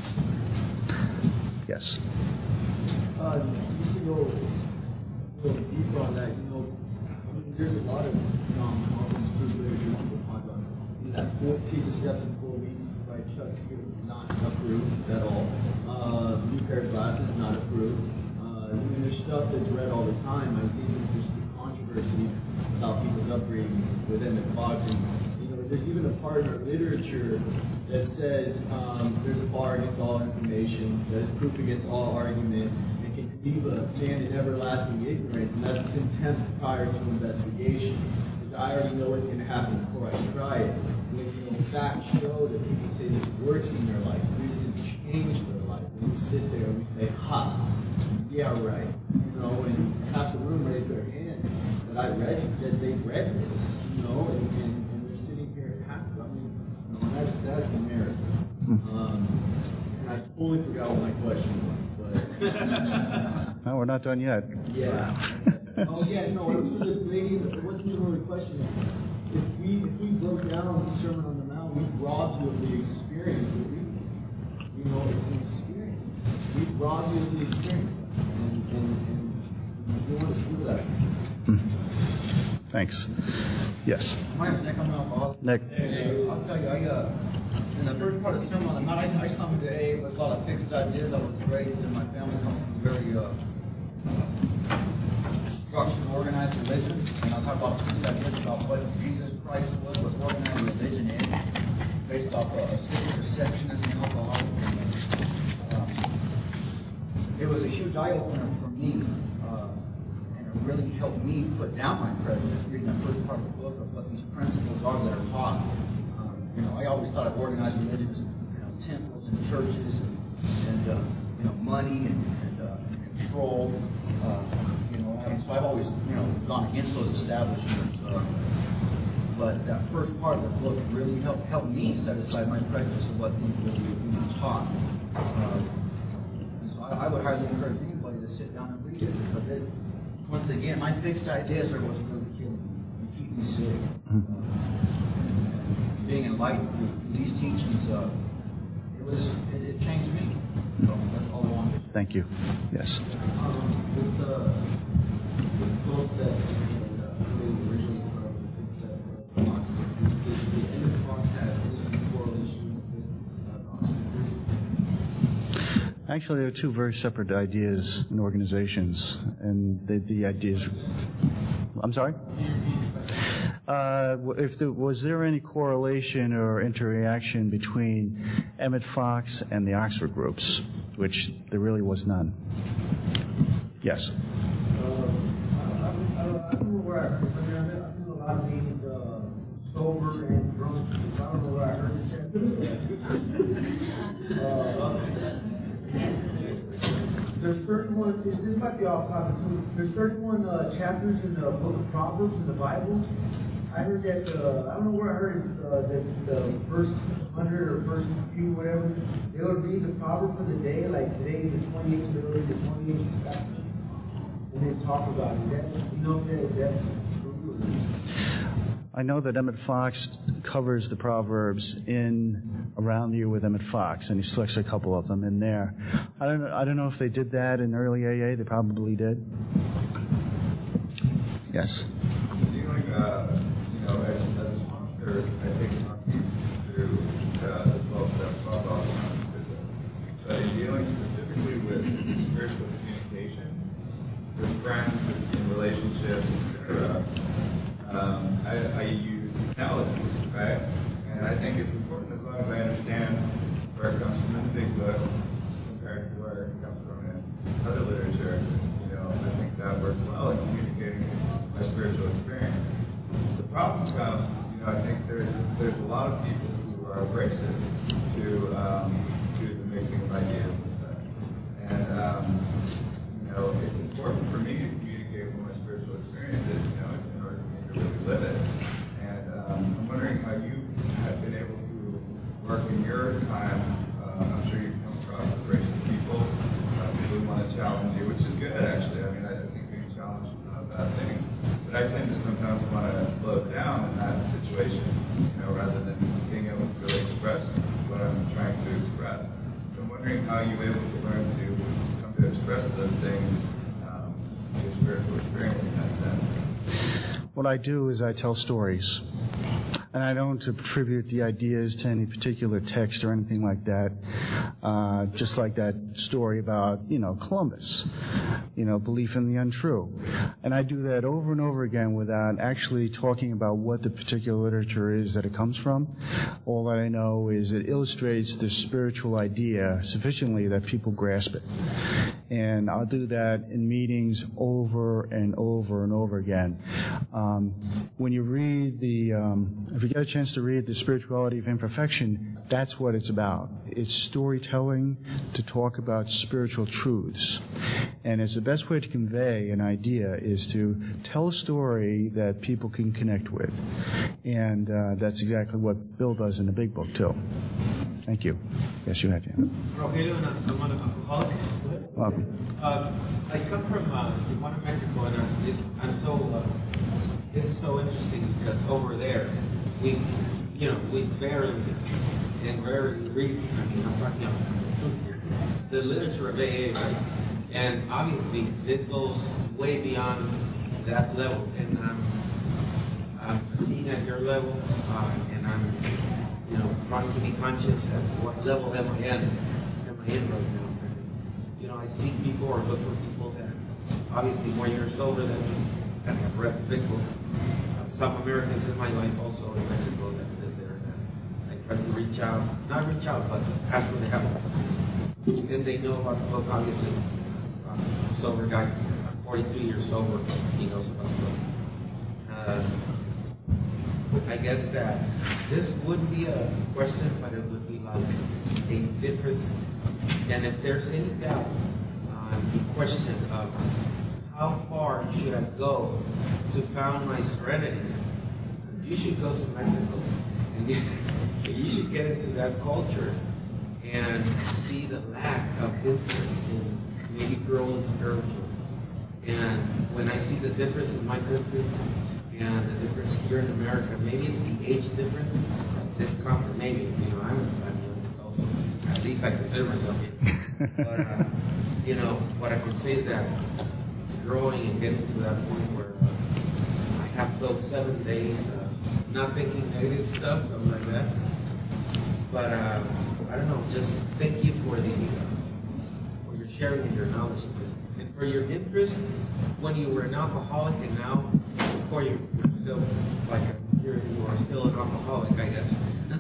Yes.
Uh, just to go a little deeper on that, you know, I mean, there's a lot of non-conference group literature people talk about. You know, that fourteen steps in four weeks by Chuck Steele, not approved at all. Uh, New Pair of Glasses, not approved. Uh, I mean, there's stuff that's read all the time. I think there's just the controversy about people's upbringing with Emmett Fox. And, you know, there's even a part of our literature that says um, there's a bar against all information, that is proof against all argument, and can leave a man in everlasting ignorance, and that's contempt prior to investigation. Because I already know what's going to happen before I try it. When, you know, facts show that people say this works in their life, this has changed their life. And we sit there and we say, ha, yeah, right. You know, and half the room raised their hand that I read it, that they read this, you know, and, and, and they're sitting here half, I mean, you know, that's, that's a miracle. Um, and I totally forgot what my question was, but...
No, we're not done yet.
Yeah. Oh, yeah, no, it was for the lady, it wasn't even really a question. If we, if we broke down the Sermon on the Mount, we robbed you of the experience of reading. You know, it's an experience. We robbed you of the experience. And, and, and you want to steal that.
Thanks. Yes.
My name's Nick. I'm not bothered.
Nick.
Hey, I'll tell you, I uh, in the first part of the Sermon on the Mount, I, I come to A A with a lot of fixed ideas. I was raised, and my family comes from a very uh, structured, organized religion. And I'll talk about fixed ideas about what Jesus Christ was, what organized religion is, based off a civic perception as an alcoholic. And, uh, it was a huge eye-opener for me, uh, and it really helped me put down my prejudice, reading the first part of the book of what these principles are that are taught. Um, you know, I always thought of organized religions, you know, temples and churches and, and uh, you know, money and, and, uh, and control. Uh, you know, and so I've always, you know, gone against those establishments. Uh, but that first part of the book really helped helped me set aside my prejudice of what things really being taught. Uh, so I, I would highly encourage anybody to sit down and read it, because it, once again, my fixed ideas are what's really killing me and keep me sick. Uh, being enlightened through these teachings, uh, it was it, it changed me. So that's all I wanted.
Thank you. Yes.
Um, with the with twelve steps and uh, creating originally from the six steps of the Oxford Group, does the end of the Fox have any correlation with uh, the Oxford Group?
Actually, there are two very separate ideas in organizations, and the, the ideas. I'm sorry? Uh, if there, was there any correlation or interaction between Emmett Fox and the Oxford groups, which there really was none? Yes.
Uh, I, I, I don't know where I heard. I mean, I've been, I've been to a lot of meetings, uh, sober and drunk. I don't know where I heard this at. uh, There's thirty-one, this might be off topic too. There's thirty-one uh, chapters in the book of Proverbs in the Bible. I heard that, uh, I don't know where I heard it, uh, that the first hundred or first few, whatever, they would read the proverb for the day, like today's the twenty-eighth, so they would read the twenty-eighth chapter, and then talk about it. That, you know, that, that's true.
I know that Emmett Fox covers the Proverbs in Around the Year with Emmett Fox, and he selects a couple of them in there. I don't know, I don't know if they did that in early A A. They probably did. Yes.
Dealing, uh, you know, as, as a sponsor, I think talking through uh, the twelve steps about all the but in dealing specifically with spiritual communication, with friends, in relationships, et cetera, Um, I, I use analogies, right? And I think it's important as long as I understand where it comes from in the big book compared to where it comes from in other literature. You know, I think that works well in communicating my spiritual experience. The problem comes, you know, I think there's there's a lot of people who are abrasive to um, to the mixing of ideas and stuff. And um, you know, it's important for me to communicate what my spiritual experience is. You know, really live it. And um, I'm wondering how you have been able to work in your time. Uh, I'm sure you've come across abrasive people uh, who want to challenge you, which is good, actually. I mean, I think being challenged is not a bad thing. But I tend to sometimes want to close down in that situation, you know, rather than being able to really express what I'm trying to express. So I'm wondering how you were able to learn to come to express those things, um, your spiritual experience in that sense.
What I do is I tell stories. And I don't attribute the ideas to any particular text or anything like that. Uh, just like that story about, you know, Columbus, you know, belief in the untrue. And I do that over and over again without actually talking about what the particular literature is that it comes from. All that I know is it illustrates the spiritual idea sufficiently that people grasp it. And I'll do that in meetings over and over and over again. Um, when you read the, um, if you get a chance to read The Spirituality of Imperfection, that's what it's about. It's storytelling to talk about spiritual truths. And it's the best way to convey an idea is to tell a story that people can connect with. And uh, that's exactly what Bill does in the Big Book, too. Thank you. Yes, you had to.
Rogelio, and I'm an alcoholic.
Welcome.
Uh, I come from uh, Tijuana, Mexico, and I'm, I'm so, uh, this is so interesting because over there, we, you know, we barely and rarely read, I mean, I'm talking about the literature of A A, right? And obviously, this goes way beyond that level. And um, I'm seeing at your level, uh, and I'm you know, trying to be conscious at what level am I in, am I in right now. You know, I see people or look for people that obviously more years sober than me and have read the big book. Uh, South Americans in my life also in Mexico that live there. That I try to reach out, not reach out, but ask for the help. And they know about the book, obviously. Uh, sober guy, forty-three years sober, he knows about the book. Uh, I guess that this would be a question, but it would be like a difference. And if there's any doubt on the question of how far should I go to found my serenity, you should go to Mexico. And you, you should get into that culture and see the lack of interest in maybe growing spiritual. And when I see the difference in my country and the difference here in America, maybe it's the age difference. This comfort, maybe, you know, I'm, I'm also, at least I consider myself young. But, uh, you know, what I can say is that growing and getting to that point where uh, I have those seven days, uh, not thinking negative stuff, something like that. But, uh, I don't know, just thank you for the, uh, for your sharing and your knowledge of this. And for your interest when you were an alcoholic and now, before you were still, like, a, you're, you are still an alcoholic, I guess.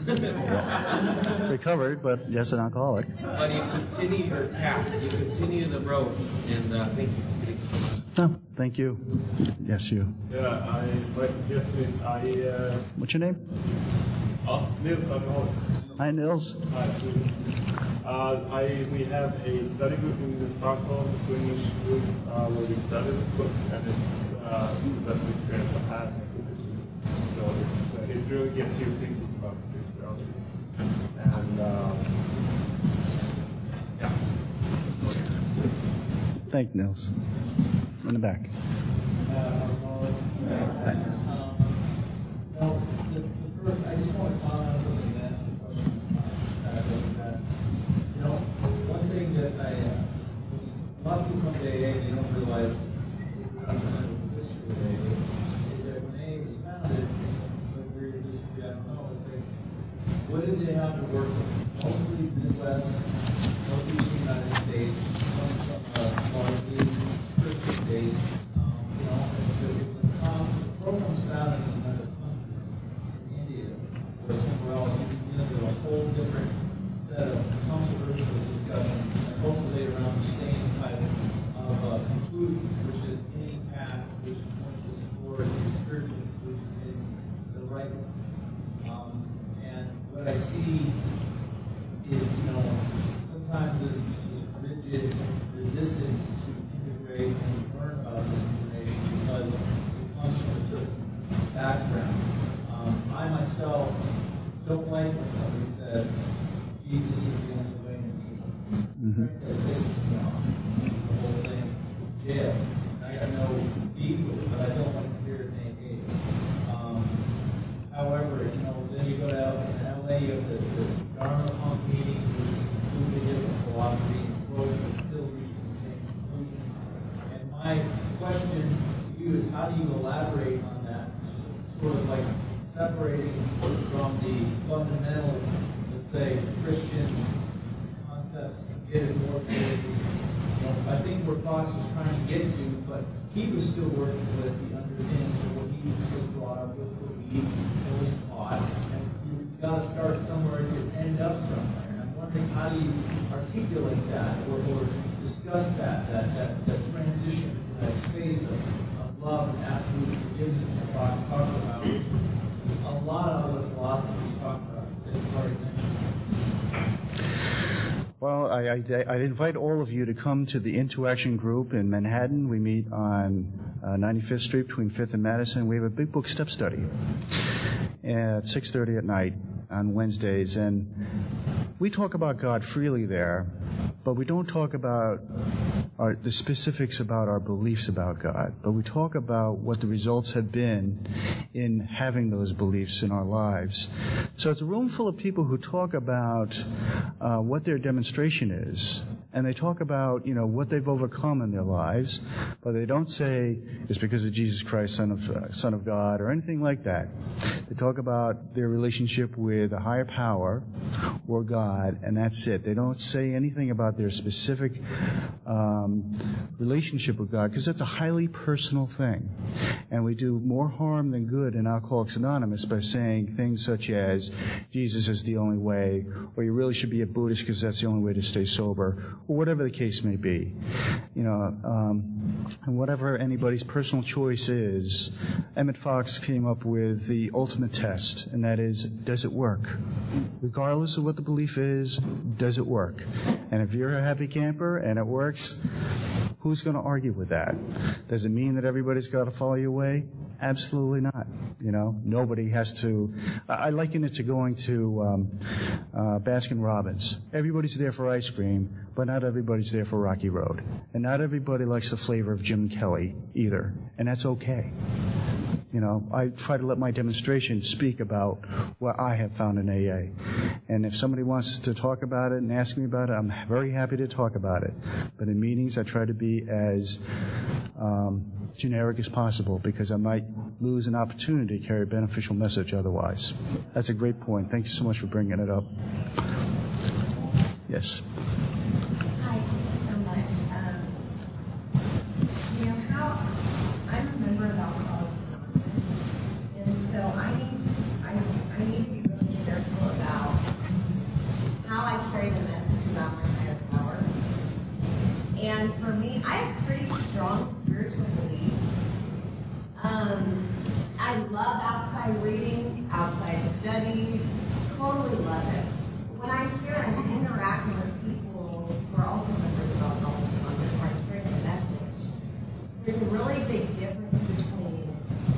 Yeah. Recovered, but yes, an alcoholic.
But you continue your path, you continue the road, and uh, thank you. Thank you so much.
No, thank you. Yes, you.
Yeah, I, my suggestion is I... Uh,
What's your name?
Oh, Nils Alcoholic.
Hi, Nils.
Hi, Sweden. Uh, I, we have a study group in Stockholm, the Swedish group, uh, where we study this book, and it's uh, the best experience I've had. So it's, uh, it really gets you thinking about spirituality. And, uh, yeah.
Thank you, Nils. In the back.
Uh, Hi. Um, well, the, the first, I just want to comment on something and ask you a question. Uh, that, you know, one thing that I, uh, a lot of people come to A A and they don't realize the history of A A is that when A A was founded, so agree or disagree, I don't know, it's like, what did they have to work with? Mostly Midwest, Northeast United States, some from uh, largely Christian states. Um, you know, and the, the, the program was founded in another country, in India, or somewhere else. You can get into a whole different set of controversial discussions, and hopefully around the same type of uh, conclusion, which is any path which points us toward a spiritual conclusion is the right one. Um, and what I see is, you know, sometimes this, this rigid resistance to integrate and learn about this information because it comes from a certain background. Um, I myself don't like when somebody says, Jesus is the only way to evil. Mm-hmm. This is, you know, the whole thing, jail. I got no beef with it, but I don't like to hear it in A A. Um, however, you know, then you go to L A, you have the, the Dharma Punk meetings, which is a completely different philosophy and approach, but still reaching the same conclusion. And my question to you is, how do you elaborate on that, sort of like separating from the fundamental, let's say, Christian concepts and get it more towards, you know, I think where Fox was trying to get to, but he was still working with the underpinnings of what he was brought up with, believed, and was taught. And you've got to start somewhere to end up somewhere. And I'm wondering, how do you articulate that or, or discuss that, that, that, that transition from that space of, of love and absolute forgiveness that Fox talks about, which a lot of other philosophers talk about, as you've already mentioned.
Well, I, I, I invite all of you to come to the Into Action group in Manhattan. We meet on uh, ninety-fifth Street between fifth and Madison. We have a big book step study at six thirty at night on Wednesdays. And we talk about God freely there, but we don't talk about our, the specifics about our beliefs about God, but we talk about what the results have been in having those beliefs in our lives. So it's a room full of people who talk about uh, what their demonstration is, and they talk about, you know, what they've overcome in their lives, but they don't say it's because of Jesus Christ, Son of uh, Son of God, or anything like that. They talk about their relationship with a higher power or God, and that's it. They don't say anything about their specific um, relationship with God, because that's a highly personal thing. And we do more harm than good in Alcoholics Anonymous by saying things such as, Jesus is the only way, or you really should be a Buddhist because that's the only way to stay sober, or whatever the case may be. You know, um, and whatever anybody's personal choice is, Emmett Fox came up with the ultimate test, and that is, does it work? Regardless of what the belief is, does it work? And if you're a happy camper and it works, who's going to argue with that? Does it mean that everybody's got to follow your way? Absolutely not. You know, nobody has to. I liken it to going to um, uh, Baskin Robbins. Everybody's there for ice cream, but not everybody's there for Rocky Road. And not everybody likes the flavor of Jim Kelly either. And that's okay. You know, I try to let my demonstration speak about what I have found in A A. And if somebody wants to talk about it and ask me about it, I'm very happy to talk about it. But in meetings, I try to be as um, generic as possible, because I might lose an opportunity to carry a beneficial message otherwise. That's a great point. Thank you so much for bringing it up. Yes.
Hi, thank you so much. Um, you know, how I'm a member of Alcoholics Anonymous, and so I need, I, I need to be really careful about how I carry the message about my higher power. And for me, I have pretty strong spiritual beliefs. Um, I love outside reading, outside study, totally love it. When I'm here and interacting with people who are also members of Alcoholics Anonymous, where I'm hearing the message, there's a really big difference between,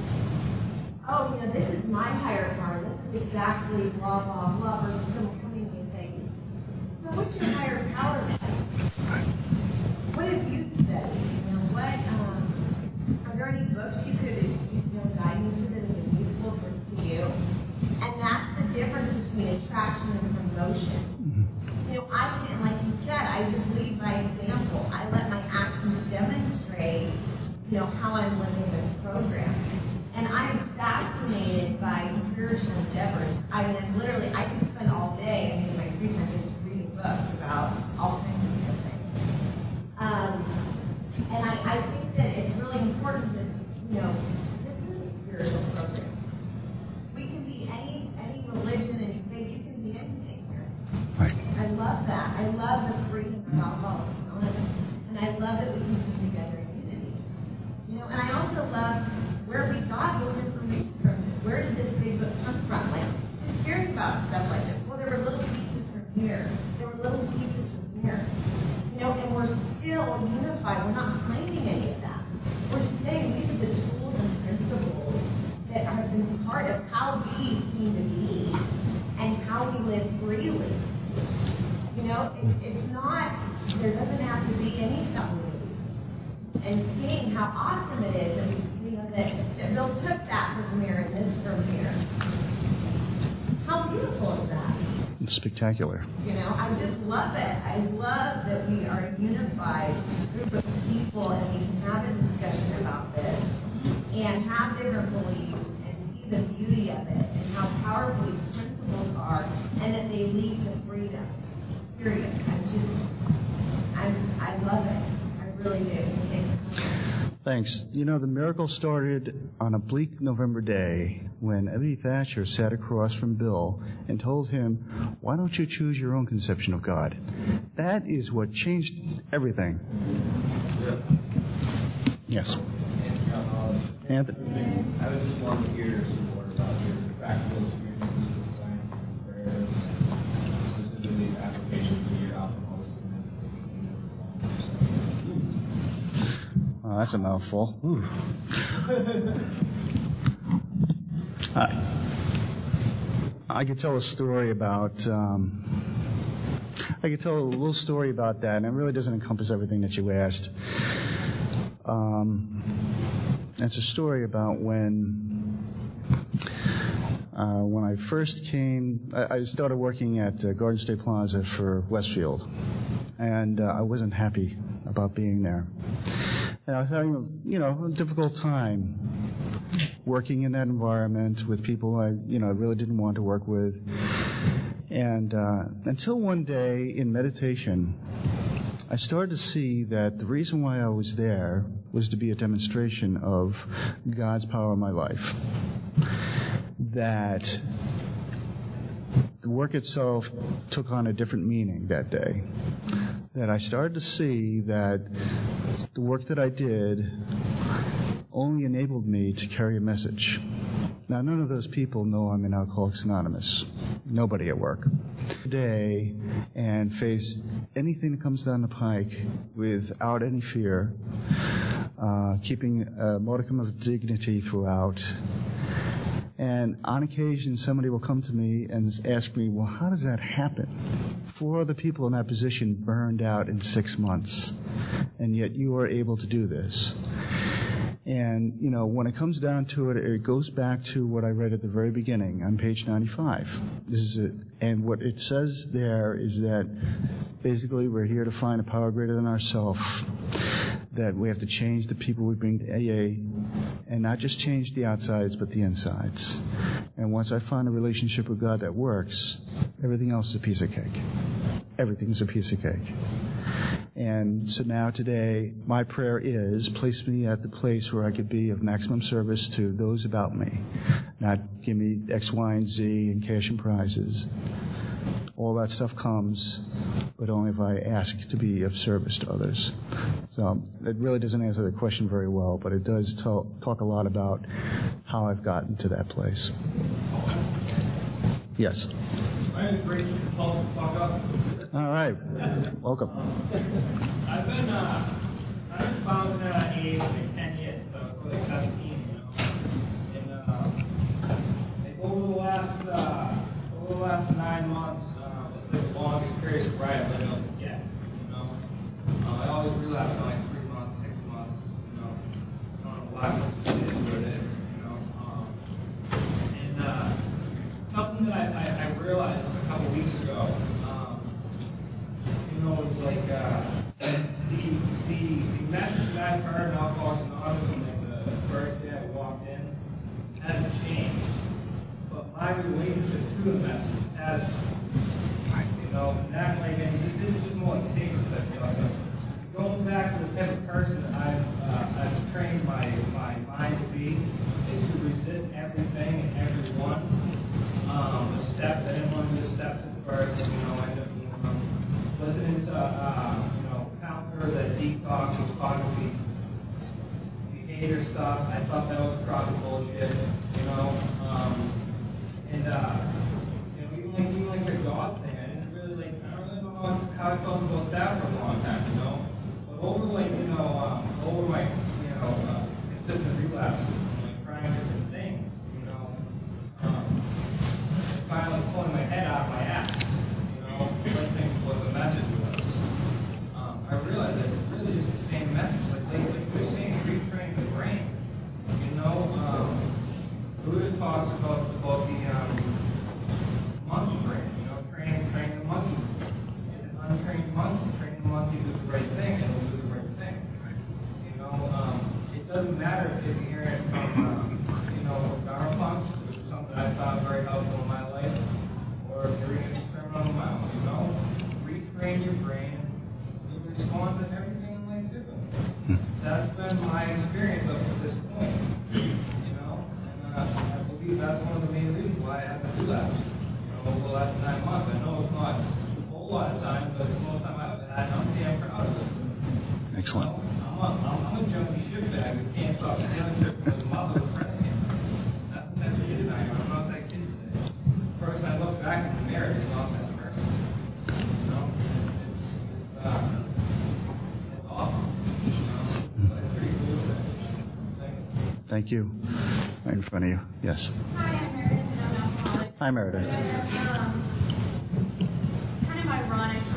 oh, you know, this is my higher power, this is exactly blah, blah, blah, versus someone coming to me and saying, so what's your higher power like? What have you studied? You know, what, um, are there any books you could, you know, guide me to that have been useful for, to you? And that's the difference between attraction and promotion. You know, I can, like you said, I just lead by example. I let my actions demonstrate, you know, how I'm living this program. And I'm fascinated by spiritual endeavors. I mean, I'm literally, I can spend all day, I mean, in my free time, just reading books about all kinds of different things. Um, and I, I think that it's really important that, you know, this is a spiritual program. We can be any any religion and faith. You can be anything here.
Right.
I love that. I love the freedom of Alcoholics Anonymous, and I love that we can come together in unity. You know, and I also love where we got this information from. Where did this big book come from? Like just hearing about stuff like this. Well, there were little pieces from here. There were little pieces from here. You know, and we're still unified. We're not claiming any of that. We're just saying these are the tools and principles that have been part of how we came to be and how we live freely. You know, it, it's not, there doesn't have to be any self-belief. And seeing how awesome it is, and, you know, that, that Bill took that from here and this from here. How beautiful is that?
It's spectacular.
You know, I just love it. I love that we are a unified group of people and we can have a discussion about this and have different beliefs and see the beauty of it and how powerful these principles are and that they lead to freedom. Period. I'm just, I'm, I love it. I really do. Thanks.
Thanks. You know, the miracle started on a bleak November day when Ebby Thatcher sat across from Bill and told him, why don't you choose your own conception of God? That is what changed everything. Yes. Anthony.
I would just love to hear some more about your practical experiences with science and prayer, specifically application to your alcoholism.
Oh, that's a mouthful. Ooh. I, I could tell a story about um, I could tell a little story about that, and it really doesn't encompass everything that you asked. Um, it's a story about when uh, when I first came. I, I started working at uh, Garden State Plaza for Westfield, and uh, I wasn't happy about being there. And I was having, you know, a difficult time working in that environment with people I, you know, I really didn't want to work with. And uh, until one day in meditation, I started to see that the reason why I was there was to be a demonstration of God's power in my life. That the work itself took on a different meaning that day. That I started to see that the work that I did only enabled me to carry a message. Now, none of those people know I'm in Alcoholics Anonymous. Nobody at work. Today, and face anything that comes down the pike without any fear, uh, keeping a modicum of dignity throughout. And on occasion, somebody will come to me and ask me, well, how does that happen? Four other people in that position burned out in six months, and yet you are able to do this. And, you know, when it comes down to it, it goes back to what I read at the very beginning on page ninety-five. This is it. And what it says there is that basically we're here to find a power greater than ourselves, that we have to change the people we bring to A A, and not just change the outsides, but the insides. And once I find a relationship with God that works, everything else is a piece of cake. Everything's a piece of cake. And so now today, my prayer is, place me at the place where I could be of maximum service to those about me. Not give me X, Y, and Z and cash and prizes. All that stuff comes, but only if I ask to be of service to others. So it really doesn't answer the question very well, but it does tell, talk a lot about how I've gotten to that place. Yes.
My name is Brady. Fuck up.
All right. Welcome.
I've been, uh, I've been found in uh, A A for like ten years, so for like seventeen, you know. And, uh, like over the last, uh, over the last nine months, uh, it's like the longest period of sobriety I've been able to get, you know. Uh, I always relapse in like three months, six months, you know. I don't know why, but it is what it is, you know. Um, and, uh, something that I, I, I realized a couple weeks ago, um, you know, it's like uh, the, the the message that I've heard in Alcoholics Anonymous from like the first day I walked in hasn't changed, but my relationship to the message has, you know, and that like, and this is just more like statements I feel like. Going back to the type of person that I've uh, I've trained my my mind to be is to resist everything and everyone. Um, the steps, I didn't want to do the steps at first, you know, I ended up, you know, listening to, uh, you know, counter that detox and cognitive behavior stuff. I thought that was crock bullshit, you know, um, and, uh, you know, even like, even like the God thing, I didn't really, like, I don't really know how I felt about that for a long time, you know, but over, like, you know, um, over my, you know, uh, consistent relapse, like, trying different things, you know, um, finally pulling my head out of my ass, you know, listening to what the message was. Um, I realized that it's really just the same message. Like, like, like we're saying, retrain the brain. You know, um, Buddha talks about, about the um, monkey brain, you know, train, train the monkey. It's an untrained monkey. Train the monkey to do the right thing, and it'll do the right thing. You know, um, it doesn't matter if you're hearing it from, uh, you know, Dharma punks, which is something I found very helpful in my life, or if you're reading a sermon on the mount, you know, retrain your brain, you'll respond to everything in life differently. That's been my experience up to this point, you know, and uh, I believe that's one of the main reasons why I haven't relapsed, you know, over the last nine months. I know it's not a whole lot of time, but it's the most time I've ever had, and I'm damn proud of it.
Excellent.
You know, I'm, a, I'm, I'm a junkie shitbag who can't stop stealing shit from his mother with breast cancer. That's the type of kid I am. I'm not that kid today. First, I look back in the mirror and lost that person. You know, it's, it's, uh, it's awful. You know, but it's pretty cool with it.
Thank you. Right in front of you. Yes.
Hi, I'm Meredith, and I'm alcoholic.
Hi, Meredith.
Um, it's kind of ironic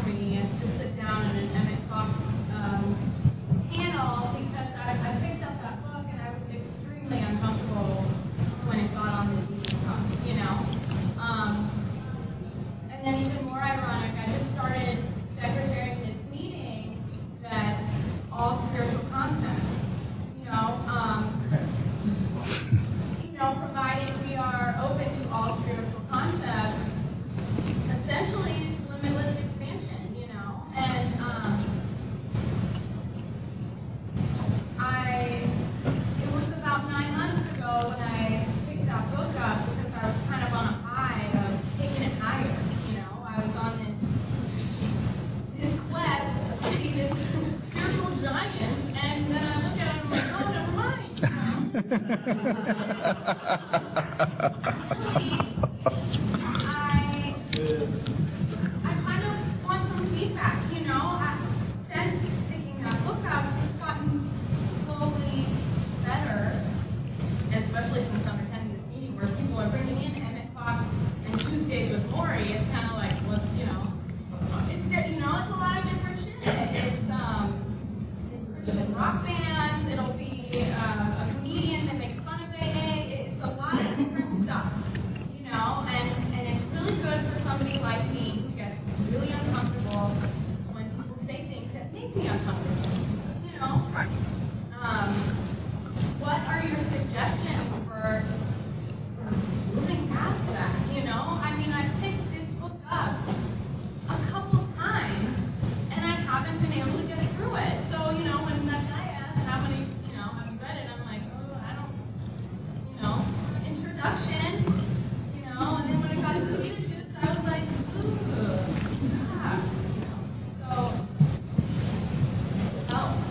I, I kind of want some feedback, you know. I, since taking that book out, it's gotten slowly better, especially since I'm attending this meeting where people are bringing in Emmett Fox and Tuesdays with Lori. It's kind of like, well, you know, it's, you know, it's a lot of different shit. It's, um, it's Christian rock bands. It'll be uh, a comedian that makes fun of A A. It's a lot of different stuff, you know, and, and it's really good for somebody like me who gets really uncomfortable when people say things that make me uncomfortable, you know. Um, what are your suggestions for, for moving past that, you know? I mean, I've picked this book up a couple times, and I haven't been able to get through it. So, you know, when that guy asked how many, you know, have you read it, I'm like, oh, I don't, you know, introduction, you know, and then when I got to the Beetlejuice, I was like, ooh, yeah, you know, so, oh.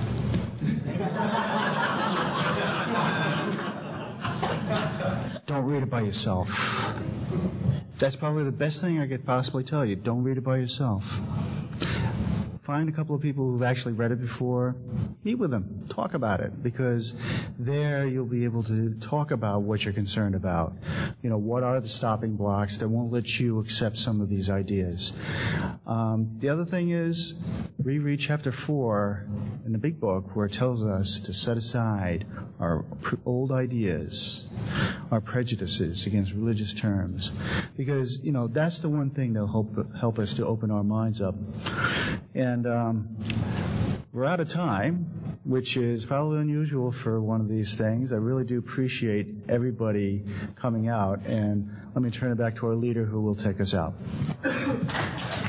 Don't read it by yourself. That's probably the best thing I could possibly tell you. Don't read it by yourself. Find a couple of people who've actually read it before. Meet with them. Talk about it. Because there you'll be able to talk about what you're concerned about. You know, what are the stopping blocks that won't let you accept some of these ideas? Um, the other thing is, reread chapter four in the big book where it tells us to set aside our pr- old ideas, our prejudices against religious terms. Because, you know, that's the one thing that'll help, help us to open our minds up. And um, we're out of time, which is probably unusual for one of these things. I really do appreciate everybody coming out. And let me turn it back to our leader who will take us out.